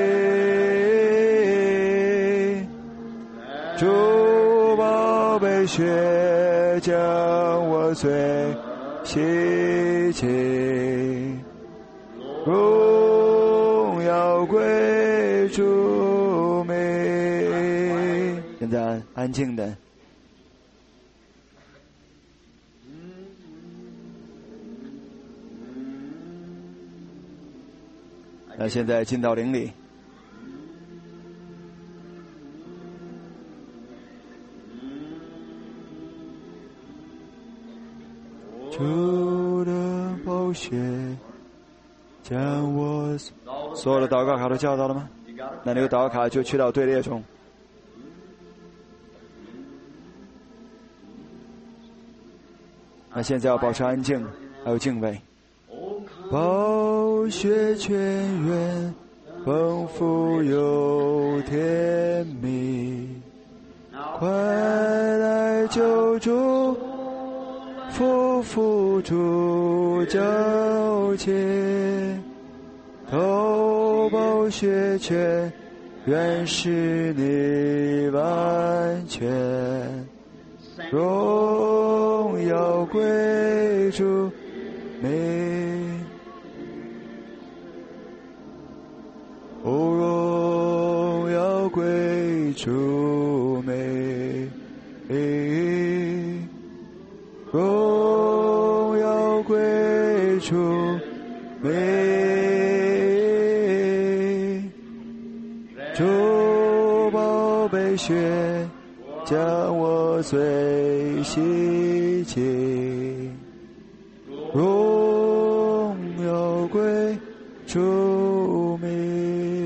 Speaker 1: 主宝贝血将我罪洗净，荣耀归主名。现在安静的。那现在进到灵里，主的宝血将我所有的祷告卡都叫到了吗？那那个祷告卡就去到队列中。那现在要保持安静，还有敬畏。宝血泉源丰富又甜蜜，快来救助，夫妇主交接，投宝血泉原使你完全，荣耀归主名。哦，荣耀归主名，荣耀归主名，主宝贝血将我罪洗净，荣耀归主名。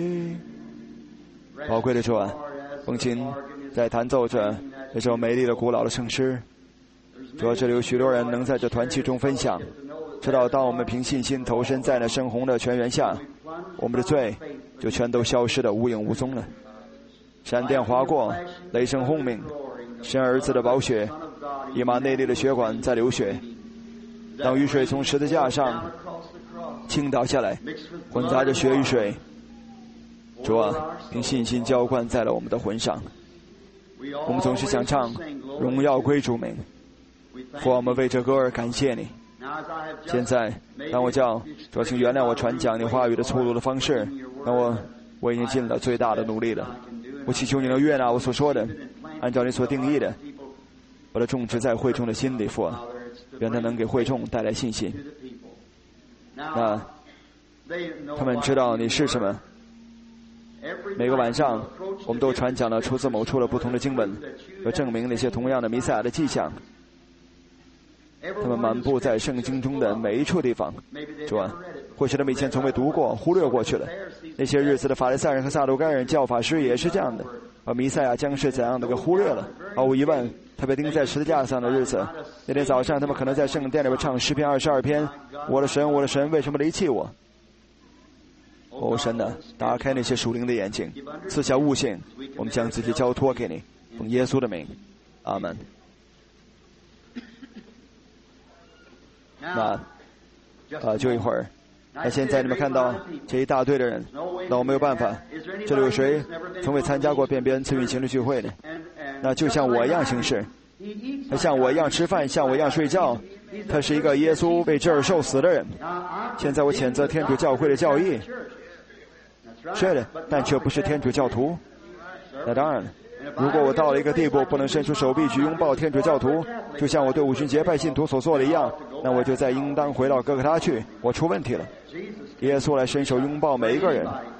Speaker 1: 宝贵的主啊，风琴在弹奏着这首美丽的古老的圣诗。主啊，这里有许多人能在这团契中分享，知道当我们凭信心投身在那深红的泉源下，我们的罪就全都消失得无影无踪了。闪电划过，雷声轰鸣，神儿子的宝血，以马内利的血管在流血。当雨水从十字架上倾倒下来，混杂着血与水，主啊，凭信心浇灌在了我们的魂上。我们总是想唱荣耀归主名，父，我们为这歌而感谢你。现在当我叫主，请原谅我传讲你话语的粗鲁的方式，那我我已经尽了最大的努力了。我祈求你能悦纳我所说的，按照你所定义的，把它种植在会众的心里，父，愿它能给会众带来信心。那他们知道你是什么。每个晚上我们都传讲了出自某处的不同的经文，要证明那些同样的弥赛亚的迹象。他们漫步在圣经中的每一处地方，主啊，或许他们以前从未读过，忽略过去了。那些日子的法利赛人和撒都该人教法师也是这样的，把弥赛亚将是怎样的给忽略了。毫无疑问，他被钉在十字架上的日子，那天早上他们可能在圣殿里边唱诗篇二十二篇，我的神，我的神，为什么离弃我？哦，神啊，打开那些属灵的眼睛，赐下悟性，我们将自己交托给你，奉耶稣的名，阿门。那啊，就一会儿。那现在你们看到这一大堆的人，那我没有办法。这里有谁从未参加过辨别恩赐运行的聚会呢？那就像我一样行事，他像我一样吃饭，像我一样睡觉。他是一个耶稣为这儿受死的人。现在我谴责天主教会的教义，是的，但却不是天主教徒。那当然了。如果我到了一个地步，不能伸出手臂去拥抱天主教徒，就像我对五旬节派信徒所做的一样，那我就再应当回到哥哥他去，我出问题了。耶稣来伸手拥抱每一个人，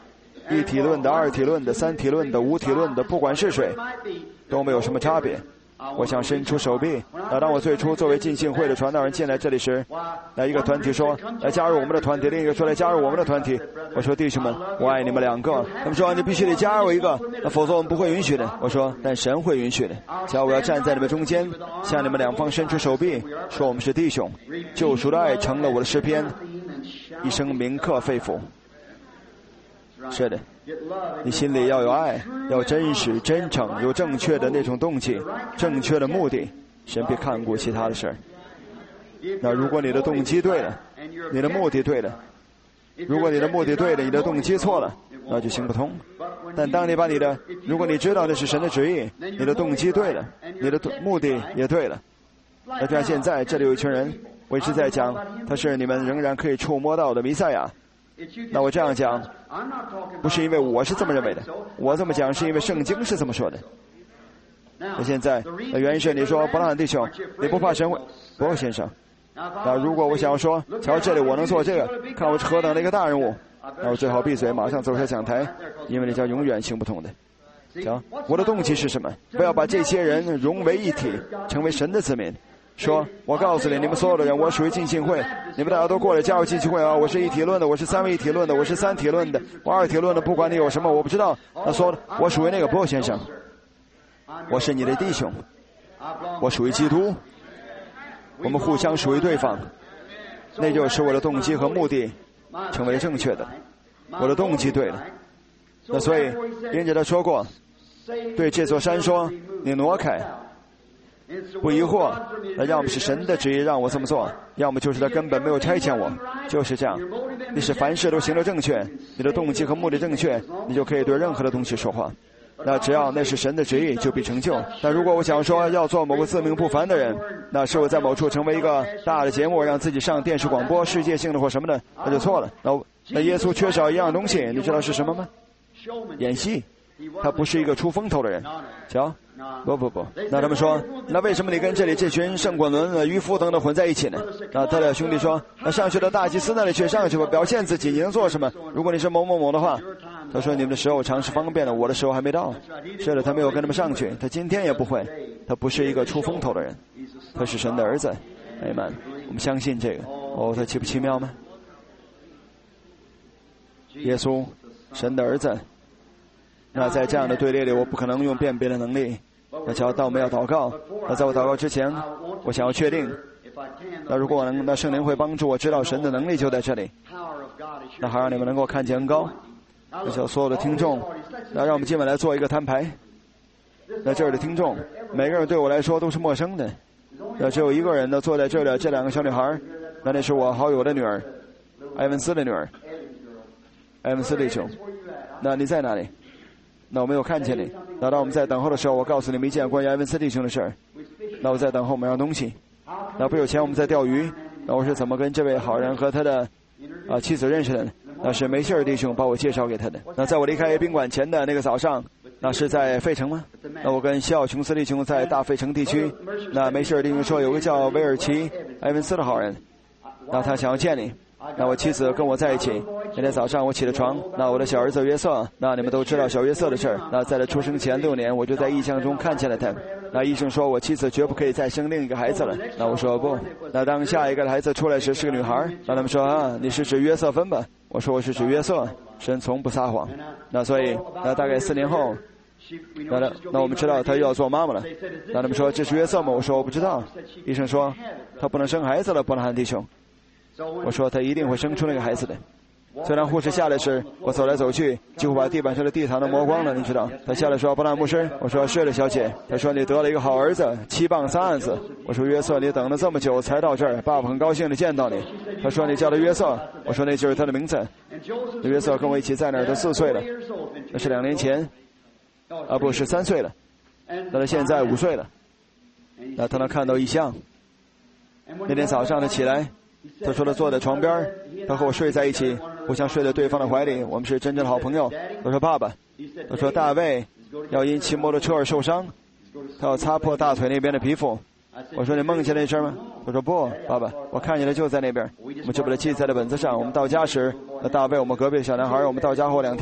Speaker 1: 一体论的、二体论的、三体论的、五体论的，不管是谁，都没有什么差别。我想伸出手臂。那当我最初作为浸信会的传道人进来这里时，那一个团体说来加入我们的团体，另一个说来加入我们的团体。我说弟兄们，我爱你们两个。他们说你必须得加入一个，那否则我们不会允许的。我说但神会允许的。只要我要站在你们中间，向你们两方伸出手臂，说我们是弟兄。救赎的爱成了我的诗篇，一生铭刻肺腑。是的，你心里要有爱，要真实、真诚，有正确的那种动机，正确的目的。神别看顾其他的事儿。那如果你的动机对了，你的目的对了，如果你的目的对了，你的动机错了，那就行不通。但当你把你的，如果你知道那是神的旨意，你的动机对了，你的目的也对了，那就像现在这里有一群人，我一直在讲，他是你们仍然可以触摸到的弥赛亚。那我这样讲，不是因为我是这么认为的，我这么讲是因为圣经是这么说的。那现在，那原因是你说伯拉罕弟兄，你不怕神会？不，先生。那如果我想要说，瞧这里我能做这个，看我是何等的一个大人物，那我最好闭嘴，马上走下讲台，因为你将永远行不通的。瞧，我的动机是什么？不要把这些人融为一体，成为神的子民。说，我告诉你，你们所有的人，我属于浸信会，你们大家都过来加入浸信会啊！我是一体论的，我是三位一体论的，我是三体论的，我二体论的，不管你有什么，我不知道。那说，我属于那个不先生，我是你的弟兄，我属于基督，我们互相属于对方，那就是我的动机和目的成为正确的，我的动机对了。那所以，因着他说过，对这座山说，你挪开。不疑惑，那要么是神的旨意让我这么做，要么就是他根本没有差遣我，就是这样。你是凡事都行得正确，你的动机和目的正确，你就可以对任何的东西说话。那只要那是神的旨意，就必成就。但如果我想说要做某个自命不凡的人，那是我在某处成为一个大的节目，让自己上电视广播、世界性的或什么的，那就错了。那那耶稣缺少一样东西，你知道是什么吗？演戏。他不是一个出风头的人，瞧，不不不，那他们说，那为什么你跟这里这群圣滚伦、渔夫等等混在一起呢？那他的兄弟说，那上去到大祭司那里去，上去吧，表现自己，你能做什么？如果你是某某某的话，他说你们的时候常是方便的，我的时候还没到。是的，他没有跟他们上去，他今天也不会，他不是一个出风头的人，他是神的儿子。阿们，我们相信这个。哦，他奇不奇妙吗？耶稣，神的儿子。那在这样的队列里，我不可能用辨别的能力。那只要到我们要祷告，那在我祷告之前，我想要确定，那如果我能，那圣灵会帮助我知道神的能力就在这里。那好让你们能够看见恩膏。那叫所有的听众，那让我们今晚来做一个摊牌。那这儿的听众，每个人对我来说都是陌生的。那只有一个人呢坐在这里，这两个小女孩，那那是我好友的女儿，埃文斯的女儿，埃文斯弟兄。那你在哪里？那我没有看见你。那当我们在等候的时候，我告诉你们一件关于埃文斯弟兄的事儿。那我在等候某样东西。那不久前我们在钓鱼。那我是怎么跟这位好人和他的啊妻子认识的呢？那是梅希尔弟兄把我介绍给他的。那在我离开宾馆前的那个早上，那是在费城吗？那我跟西奥琼斯弟兄在大费城地区。那梅希尔弟兄说有个叫威尔奇埃文斯的好人，那他想要见你。那我妻子跟我在一起。那天早上我起了床，那我的小儿子约瑟，那你们都知道小约瑟的事儿。那在他出生前六年，我就在异象中看见了他。那医生说我妻子绝不可以再生另一个孩子了。那我说不。那当下一个孩子出来时是个女孩，那他们说啊，你是指约瑟芬吧？我说我是指约瑟，神从不撒谎。那所以那大概四年后，那那我们知道他又要做妈妈了。那他们说这是约瑟吗？我说我不知道。医生说他不能生孩子了，伯拉罕弟兄。我说他一定会生出那个孩子的。虽然护士下来时，我走来走去，几乎把地板上的地毯都磨光了，你知道。他下来说：“伯拉牧师。”我说：“是的，小姐。”他说：“你得了一个好儿子，七磅三盎司。”我说：“约瑟，你等了这么久才到这儿，爸爸很高兴的见到你。”他说：“你叫他约瑟。”我说：“那就是他的名字。”约瑟跟我一起在那儿都四岁了，那是两年前，啊不是三岁了，那他现在五岁了。那他能看到异象。那天早上他起来。他说他坐在床边，他和我睡在一起，互相睡在对方的怀里，我们是真正的好朋友。他说爸爸，他说大卫要因骑摩托车而受伤，他要擦破大腿那边的皮肤。我说你梦见那事吗？他说不，爸爸，我看见了就在那边。我们就把它记在了本子上。我们到家时，那大卫我们隔壁的小男孩，我们到家后两天，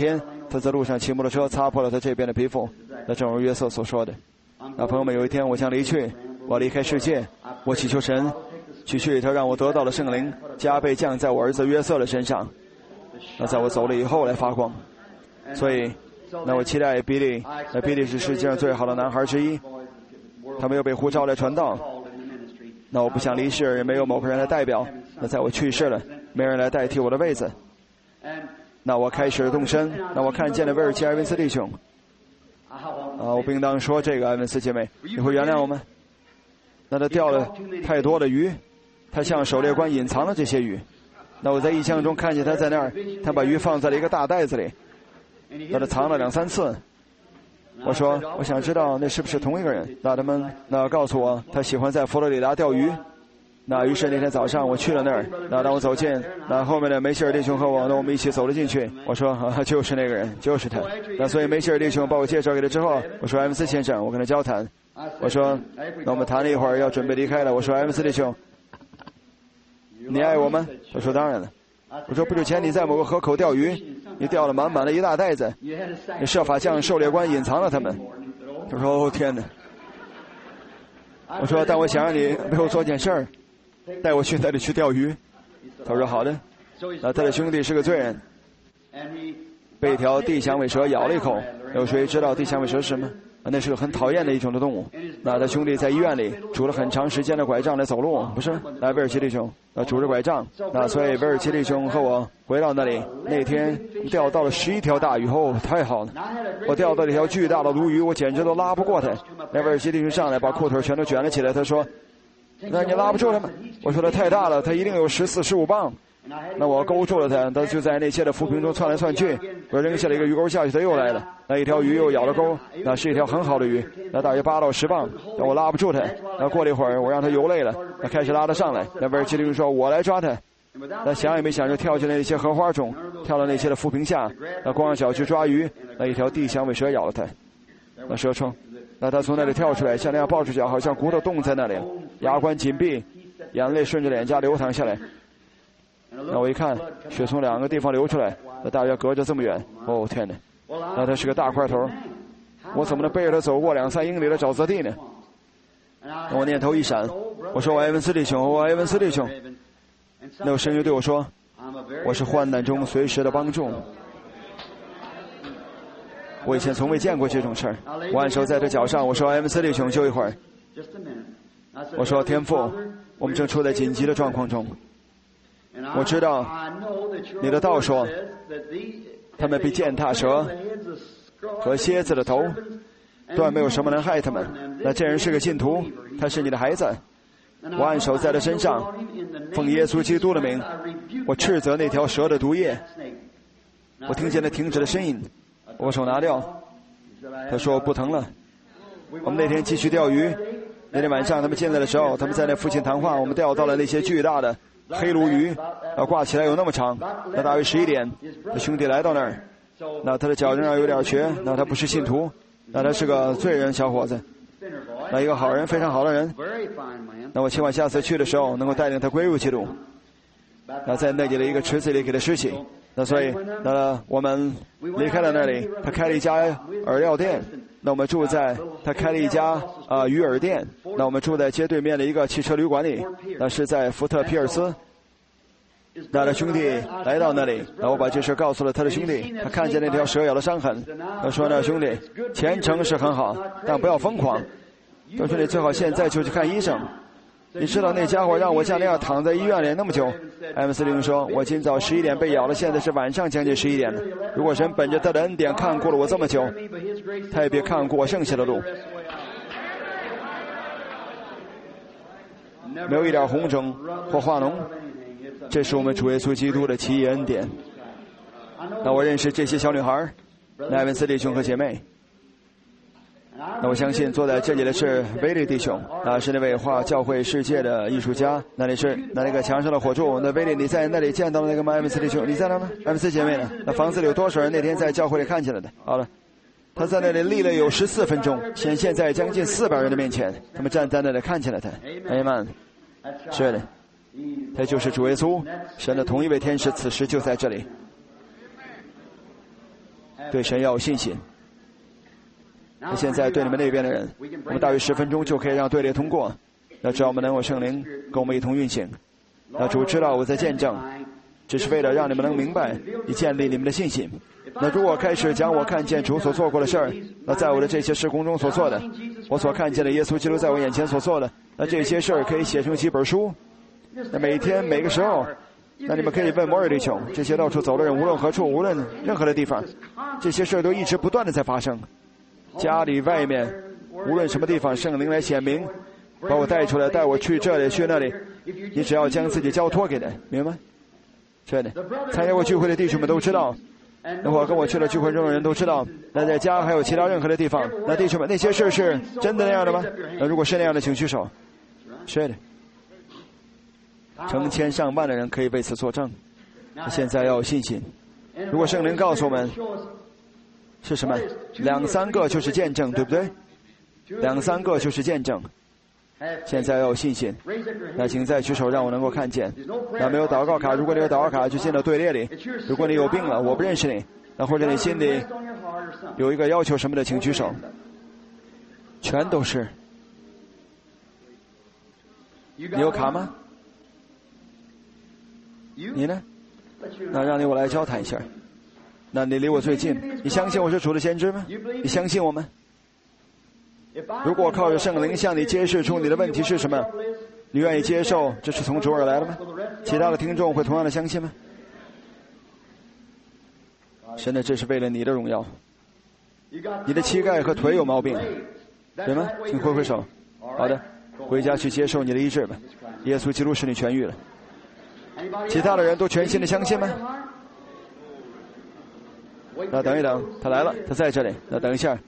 Speaker 1: 他在路上骑摩托车擦破了他这边的皮肤。那正如约瑟所说的，那朋友们，有一天我将离去，我离开世界，我祈求神去去他让我得到了圣灵，加倍降在我儿子约瑟的身上，那在我走了以后来发光。所以那我期待比利，那比利是世界上最好的男孩之一，他没有被呼召来传道。那我不想离世，也没有某个人来代表。那在我去世了，没人来代替我的位子。那我开始动身，那我看见了威尔奇·埃文斯弟兄。啊，我不应当说这个，埃文斯姐妹，你会原谅我们？那他钓了太多的鱼，他向狩猎官隐藏了这些鱼。那我在异象中看见他在那儿，他把鱼放在了一个大袋子里，那他藏了两三次。我说，我想知道那是不是同一个人？那他们那告诉我，他喜欢在佛罗里达钓鱼。那于是那天早上我去了那儿，那当我走进，那后面的梅希尔弟兄和我，那我们一起走了进去。我说，啊，就是那个人，就是他。那所以梅希尔弟兄把我介绍给他之后，我说，埃文斯先生，我跟他交谈。我说，那我们谈了一会儿，要准备离开了。我说，埃文斯弟兄，你爱我吗？他说，当然了。我说，不久前你在某个河口钓鱼，你钓了满满的一大袋子，你设法向狩猎官隐藏了他们。他说，哦天哪！我说，但我想让你为我做件事儿，带我去那里去钓鱼。他说好的。那他的兄弟是个罪人，被一条地响尾蛇咬了一口。有谁知道地响尾蛇是什么？那是个很讨厌的一种的动物。那他兄弟在医院里拄了很长时间的拐杖来走路，不是？那威尔奇弟兄，那拄着拐杖。那所以威尔奇弟兄和我回到那里，那天钓到了十一条大鱼，哦，太好了！我钓到了一条巨大的鲈鱼，我简直都拉不过它。那威尔奇弟兄上来把裤腿全都卷了起来，他说：“那你拉不住他们？”我说：“它太大了，它一定有十四、十五磅。”那我勾住了他，他就在那些的浮萍中窜来窜去。我扔下了一个鱼钩下去，他又来了。那一条鱼又咬了钩，那是一条很好的鱼，那大约八到十磅。但我拉不住他。那过了一会儿，我让他游累了，那开始拉他上来。那威尔奇弟兄说：“我来抓他。”那想也没想就跳进了那些荷花中，跳到那些的浮萍下。那光着脚去抓鱼，那一条地响尾蛇咬了他。那蛇虫，那他从那里跳出来，像那样抱住脚，好像骨头冻在那里，牙关紧闭，眼泪顺着脸颊流淌下来。那我一看，血从两个地方流出来，那大约隔着这么远。哦天哪！那他是个大块头，我怎么能背着他走过两三英里的沼泽地呢？那我念头一闪，我说：“我埃文斯弟兄，我埃文斯弟兄。”那有声音对我说：“我是患难中随时的帮助。”我以前从未见过这种事儿。我按手在他脚上，我说：“埃文斯弟兄，就一会儿。”我说：“天父，我们正处在紧急的状况中。我知道你的道说，他们比践踏蛇和蝎子的头，断没有什么能害他们。那这人是个信徒，他是你的孩子。我按手在他身上，奉耶稣基督的名，我斥责那条蛇的毒液。”我听见他停止的呻吟，我手拿掉。他说不疼了。我们那天继续钓鱼，那天晚上他们进来的时候，他们在那附近谈话，我们钓到了那些巨大的黑鲈鱼，啊，挂起来有那么长。那大约十一点，他兄弟来到那儿，那他的脚仍然有点瘸，那他不是信徒，那他是个罪人小伙子，那一个好人，非常好的人。那我希望下次去的时候能够带领他归入基督，那在那里的一个池子里给他施洗。那所以，那我们离开了那里，他开了一家饵料店。那我们住在他开了一家啊、呃、鱼饵店。那我们住在街对面的一个汽车旅馆里，那是在福特皮尔斯。那他兄弟来到那里，那我把这事告诉了他的兄弟，他看见那条蛇咬的伤痕，他说：“那兄弟，虔诚是很好，但不要疯狂。他说你最好现在就去看医生。你知道那家伙让我像那样躺在医院里那么久。”埃文斯林说：“我今早十一点被咬了，现在是晚上将近十一点了。如果神本着他的恩典看过了我这么久，他也别看过我剩下的路。没有一点红肿或化脓，这是我们主耶稣基督的奇异恩典。”那我认识这些小女孩，埃文斯弟兄和姐妹。那我相信坐在这里的是威利弟兄，那是那位画教会世界的艺术家。那里是那那个墙上的火柱。那威利，你在那里见到了那个吗？埃文斯弟兄，你在那吗？埃文斯姐妹呢？那房子里有多少人那天在教会里看见了的？好了，他在那里立了有十四分钟，显现在将近四百人的面前，他们站在那里看见了他。阿们。是的，他就是主耶稣，神的同一位天使，此时就在这里。 对神要有信心。那现在对你们那边的人，我们大约十分钟就可以让队列通过。那只要我们能有圣灵跟我们一同运行，那主知道我在见证，只是为了让你们能明白，以建立你们的信心。那如果开始讲我看见主所做过的事儿，那在我的这些事工中所做的，我所看见的耶稣基督在我眼前所做的，那这些事儿可以写成几本书。那每天每个时候，那你们可以问摩尔弟兄，这些到处走的人，无论何处，无论任何的地方，这些事儿都一直不断的在发生。家里外面，无论什么地方，圣灵来显明，把我带出来，带我去这里去那里。你只要将自己交托给他，明白？真的，参加过聚会的弟兄们都知道，那我跟我去了聚会中的人都知道。那在家还有其他任何的地方，那弟兄们，那些事是真的那样的吗？那如果是那样的，请举手。是的，成千上万的人可以为此作证。现在要有信心。如果圣灵告诉我们是什么，两三个就是见证，对不对？两三个就是见证。现在要有信心。那请再举手，让我能够看见。那没有祷告卡，如果你有祷告卡，就进到队列里。如果你有病了，我不认识你，那或者你心里有一个要求什么的，请举手。全都是。你有卡吗？你呢？那让你我来交谈一下。那你离我最近，你相信我是主的先知吗？你相信我吗？如果靠着圣灵向你揭示出你的问题是什么，你愿意接受这是从主而来的吗？其他的听众会同样的相信吗？神的，这是为了你的荣耀。你的膝盖和腿有毛病，对吗？请挥挥手。好的，回家去接受你的医治吧。耶稣基督使你痊愈了。其他的人都全心的相信吗？那等一等，他来了，他在这里。那等一下。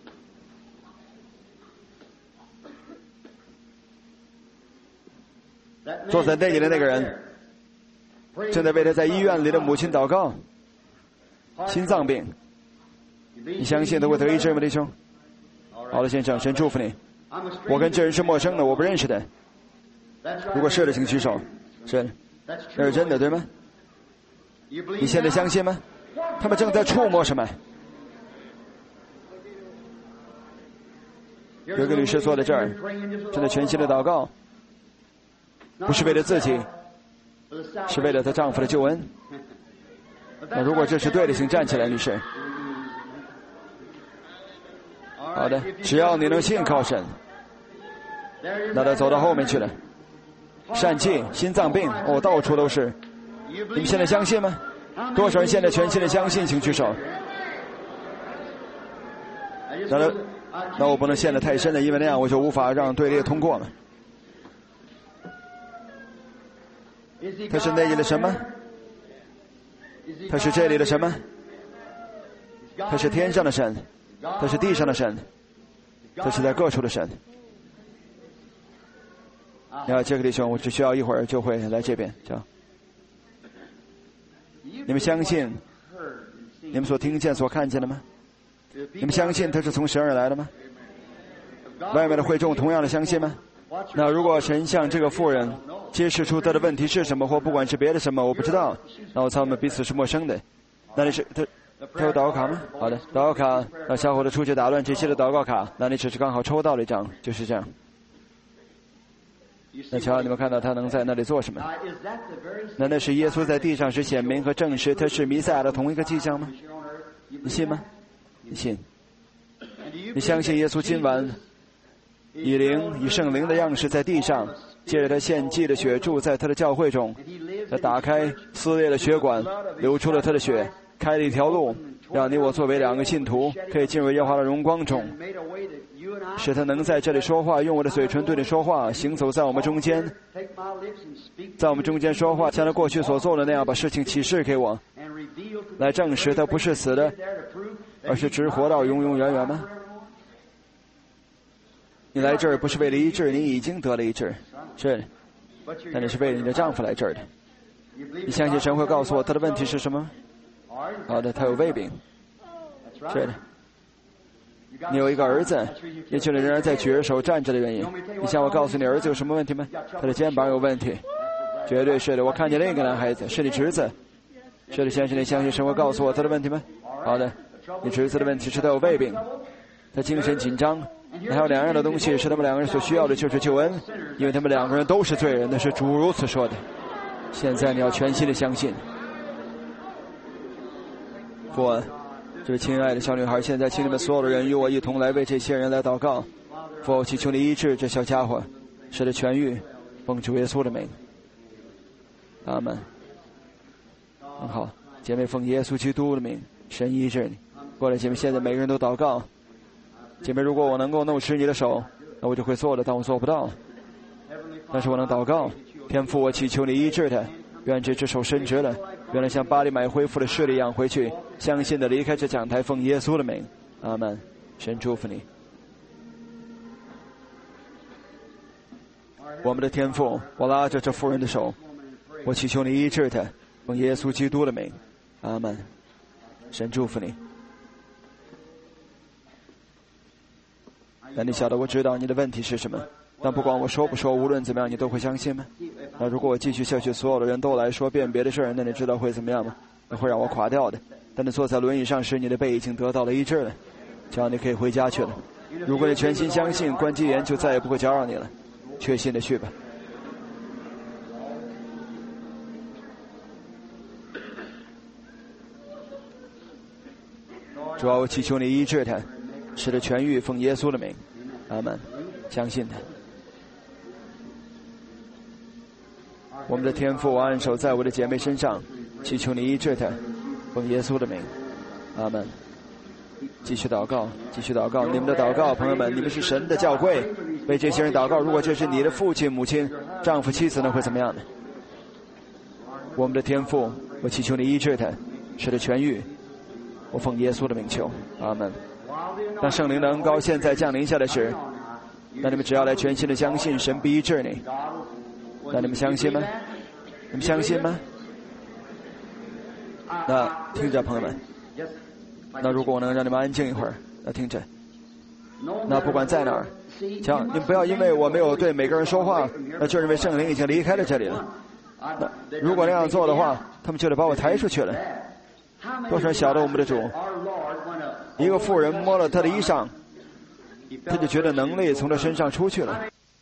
Speaker 1: 坐在那里的那个人，正在为他在医院里的母亲祷告，心脏病。你相信他会得医治吗，弟兄？好了，先生，神祝福你。我跟这人是陌生的，我不认识的。如果是的，请举手。是，那是真的，对吗？你现在相信吗？他们正在触摸什么？有一个女士坐在这儿，正在全心的祷告，不是为了自己，是为了她丈夫的救恩。那如果这是对的，请站起来，女士。好的，只要你能信靠神。那他走到后面去了。疝气、心脏病，哦，到处都是。你们现在相信吗？多少人现在全心的相信，请举手。那那那我不能陷得太深了，因为那样我就无法让队列通过了。他是那里的什么？他是这里的什么？他是天上的神，他是地上的神，他是在各处的神。呀，杰克弟兄，我只需要一会儿就会来这边，这样。你们相信你们所听见、所看见的吗？你们相信他是从神而来的吗？外面的会众同样的相信吗？那如果神向这个妇人揭示出他的问题是什么，或不管是别的什么，我不知道，那他们彼此是陌生的。那你是他他有祷告卡吗？好的，祷告卡。那小伙子出去打乱这些的祷告卡，那你只是刚好抽到了一张，就是这样。那瞧，你们看到他能在那里做什么？那那是耶稣在地上时显明和证实他是弥赛亚的同一个迹象吗？你信吗？你信？你相信耶稣今晚以灵以圣灵的样式在地上，借着他献祭的血住在他的教会中，他打开撕裂的血管，流出了他的血，开了一条路，让你我作为两个信徒可以进入耶和华的荣光中，使他能在这里说话，用我的嘴唇对你说话，行走在我们中间，在我们中间说话，像他过去所做的那样，把事情启示给我，来证实他不是死的，而是直活到永永远远吗？你来这儿不是为了医治，你已经得了医治，是，但你是为了你的丈夫来这儿的。你相信神会告诉我他的问题是什么？好的，他有胃病，是的。你有一个儿子，也就是仍然在举着手站着的原因。你想我告诉你儿子有什么问题吗？他的肩膀有问题，绝对是的。我看见另一个男孩子，是你侄子。是的，先生，你相信神会告诉我他的问题吗？好的， 你侄子的问题是他有胃病，他精神紧张。还有两样的东西是他们两个人所需要的，就是救恩，因为他们两个人都是罪人，那是主如此说的。现在你要全心的相信。父啊，这位亲爱的小女孩，现在请你们所有的人与我一同来为这些人来祷告。父，我祈求你医治这小家伙，使他痊愈，奉主耶稣的名。阿门。很好，姐妹，奉耶稣基督的名，神医治你。过来，姐妹，现在每个人都祷告。姐妹，如果我能够弄湿你的手，那我就会做的，但我做不到。但是我能祷告，天父，我祈求你医治他，愿这只手伸直了，愿他像巴利买恢复了视力一样回去，相信的离开这讲台，奉耶稣的名。阿门。神祝福你。我们的天父，我拉着这妇人的手，我祈求你医治他，奉耶稣基督的名。阿门。神祝福你。但你晓得，我知道你的问题是什么，但不管我说不说，无论怎么样，你都会相信吗？那如果我继续下去，所有的人都来说辨别的事儿，那你知道会怎么样吗？那会让我垮掉的。但你坐在轮椅上时，你的背已经得到了医治了，这样你可以回家去了。如果你全心相信，关机言就再也不会搅扰你了。确信的去吧。主啊，我祈求你医治他，使他痊愈，奉耶稣的名。阿门。相信他。我们的天父，我按手在我的姐妹身上，祈求你医治他，奉耶稣的名。阿门。继续祷告，继续祷告。你们的祷告，朋友们，你们是神的教会，为这些人祷告。如果这是你的父亲、母亲、丈夫、妻子呢，会怎么样呢？我们的天父，我祈求你医治他，使他痊愈。我奉耶稣的名求，阿门。当圣灵的恩膏现在降临下来时，那你们只要来全心的相信，神必医治你。那你们相信吗？你们相信吗？那听着，朋友们，那如果我能让你们安静一会儿，那听着，那不管在哪儿，请你们不要因为我没有对每个人说话，那就认为圣灵已经离开了这里了。那如果那样做的话，他们就得把我抬出去了。多少人晓得我们的主？一个妇人摸了他的衣裳，他就觉得能力从他身上出去了。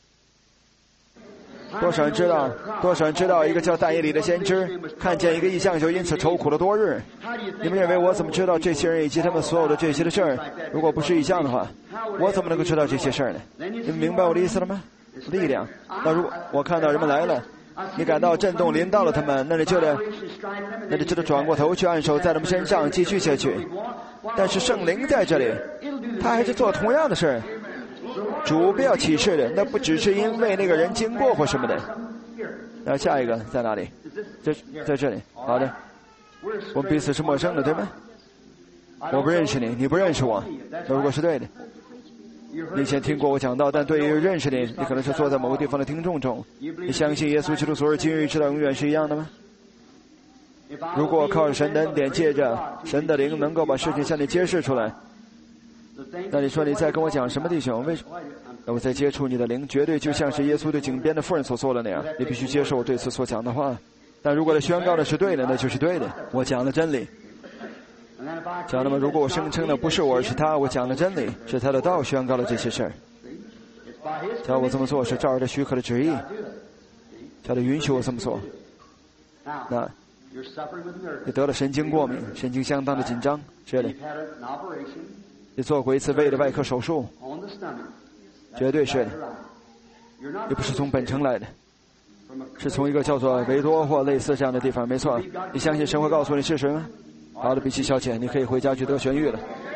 Speaker 1: 多少人知道？多少人知道一个叫但以理的先知看见一个异象，就因此愁苦了多日？你们认为我怎么知道这些人以及他们所有的这些的事儿？如果不是异象的话，我怎么能够知道这些事儿呢？你们明白我的意思了吗？力量。那如果我看到人们来了，你感到震动临到了他们，那你就得，那你就得转过头去按手在他们身上继续下去。但是圣灵在这里，他还是做同样的事儿。主不要启示的，那不只是因为那个人经过或什么的。然后下一个在哪里？在在这里。好的，我们彼此是陌生的，对吗？我不认识你，你不认识我。那如果是对的，你以前听过我讲到，但对于认识你，你可能是坐在某个地方的听众中。你相信耶稣基督所有今日直到永远是一样的吗？如果靠着神的恩典，借着神的灵，能够把事情向你揭示出来，那你说你在跟我讲什么，弟兄？为什么？我在接触你的灵，绝对就像是耶稣对井边的妇人所做的那样。你必须接受我对此所讲的话。但如果他宣告的是对的，那就是对的。我讲的真理。讲那么，如果我声称的不是我，而是他，我讲的真理是他的道宣告了这些事儿。叫我这么做是照着他许可的旨意，叫他允许我这么做。那你得了神经过敏，神经相当的紧张，这里你做过一次胃的外科手术，绝对是的。你不是从本城来的，是从一个叫做维多或类似这样的地方，没错。你相信神会告诉你是谁吗？好的，比奇小姐，你可以回家去得痊愈了。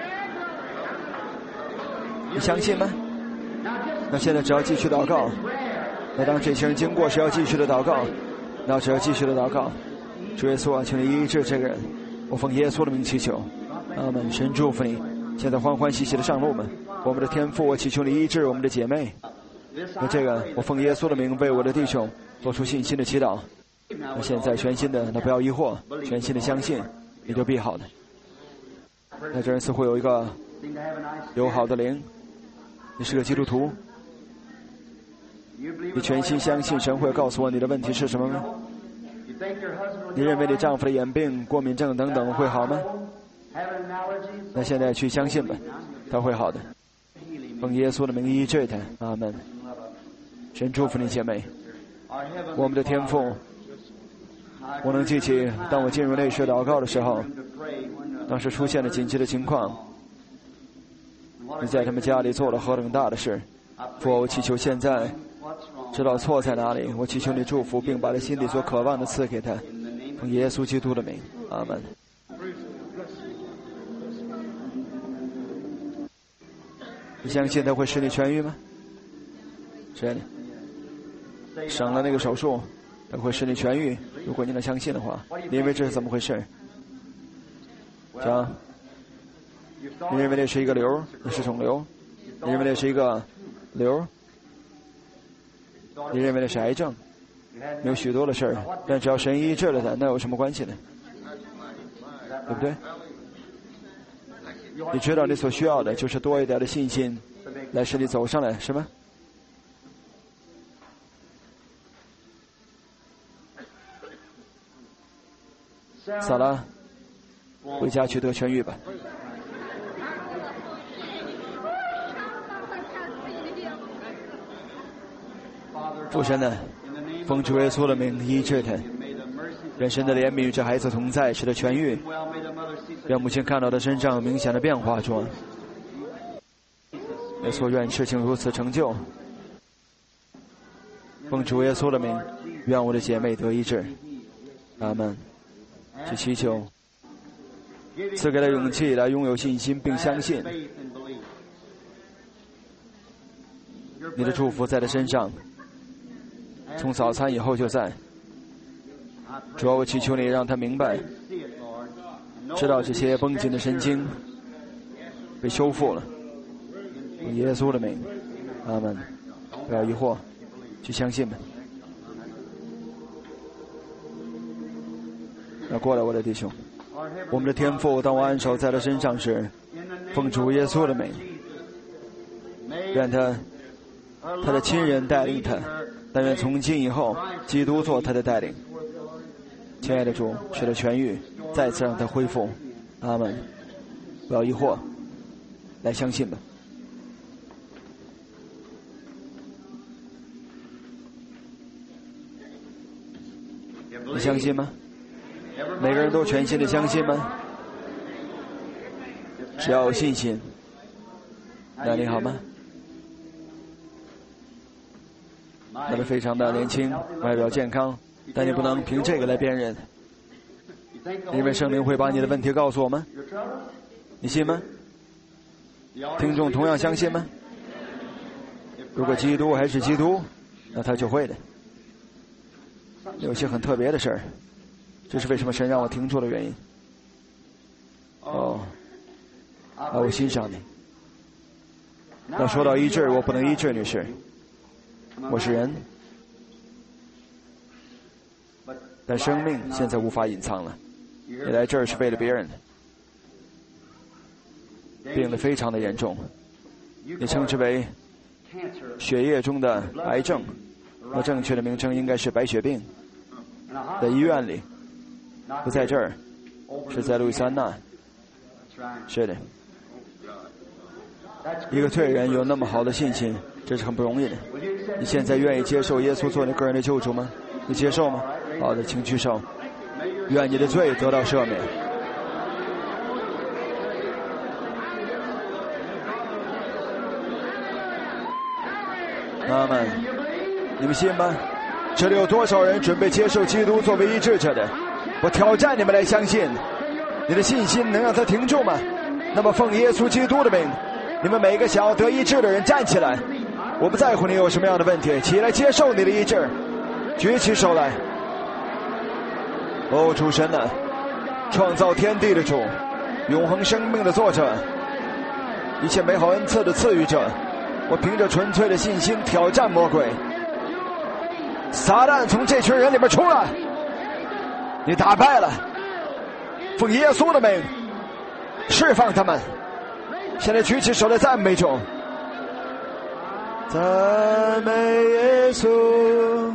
Speaker 1: 你相信吗？那现在只要继续祷告。那当这些人经过时，要继续的祷告。那只要继续的祷告。主耶稣啊，请你医治这个人，我奉耶稣的名祈求。阿门。神祝福你。现在欢欢喜喜的上路们。我们的天父，我祈求你医治我们的姐妹。那这个，我奉耶稣的名为我的弟兄做出信心的祈祷。那现在全心的，那不要疑惑，全心的相信，你就必好的。那这人似乎有一个友好的灵，你是个基督徒，你全心相信神会告诉我你的问题是什么吗？你认为你丈夫的眼病、过敏症等等会好吗？ 那现在去相信吧，他会好的。奉耶稣的名医治他，阿门。神祝福你姐妹。我们的天父，我能记起当我进入内室祷告的时候，当时出现了紧急的情况，你在他们家里做了何等大的事。父，我祈求现在知道错在哪里，我祈求你祝福，并把他心里所渴望的赐给他。奉耶稣基督的名，阿门。你相信他会使你痊愈吗？是的，省了那个手术，他会使你痊愈。如果你能相信的话，你认为这是怎么回事？这样，你认为那是一个瘤，那是肿瘤？你认为那是一个瘤？你认为那是癌症？有许多的事儿，但只要神医治了它，那有什么关系呢？对不对？你知道你所需要的就是多一点的信心，来使你走上来，是吗？撒拉，回家去得痊愈吧。父神呢，奉主耶稣的名医治他，愿神的怜悯与这孩子同在，使他痊愈。让母亲看到他身上有明显的变化中，耶稣愿事情如此成就。奉主耶稣的名，愿我的姐妹得医治。阿门。去祈求，赐给他勇气来拥有信心并相信。你的祝福在他身上，从早餐以后就在。主要我祈求你让他明白，知道这些绷紧的神经被修复了。用耶稣的名，阿门。不要疑惑，去相信吧。要过来，我的弟兄，我们的天父，当我按手在他身上时，奉主耶稣的名，愿他他的亲人带领他，但愿从今以后，基督做他的带领。亲爱的主，使他痊愈，再次让他恢复。阿门。不要疑惑，来相信吧。你相信吗？每个人都全心的相信吗？只要有信心。那你好吗？那么非常的年轻，外表健康，但你不能凭这个来辨认。因为圣灵会把你的问题告诉我吗？你信吗？听众同样相信吗？如果基督还是基督，那他就会的。有些很特别的事儿，这是为什么神让我停住的原因。哦，啊，我欣赏你。那说到医治，我不能医治女士，我是人，但生命现在无法隐藏了。你来这儿是为了别人的，病得非常的严重，你称之为血液中的癌症，那正确的名称应该是白血病。在医院里，不在这儿，是在路易斯安那。是的，一个罪人有那么好的信心，这是很不容易的。你现在愿意接受耶稣做你个人的救主吗？你接受吗？好的，请举手。愿你的罪得到赦免。阿们。你们信吗？这里有多少人准备接受基督作为医治者的？我挑战你们来相信。你的信心能让他停住吗？那么奉耶稣基督的名，你们每个想要得医治的人站起来。我不在乎你有什么样的问题，起来接受你的医治，举起手来。哦，主神啊，创造天地的主，永恒生命的作者，一切美好恩赐的赐予者，我凭着纯粹的信心挑战魔鬼。撒旦从这群人里面出来，你打败了，奉耶稣的名释放他们。现在举起手来赞美主，赞美耶稣，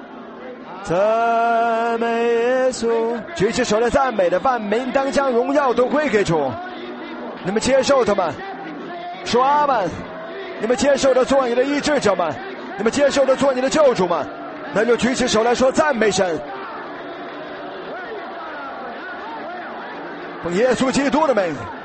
Speaker 1: 赞美耶稣，举起手来赞美的万民当将荣耀都归给主。 你们接受他们，说阿们。你们接受的做你的医治者们，你们接受的做你的救主们，那就举起手来说赞美神。奉耶稣基督的名。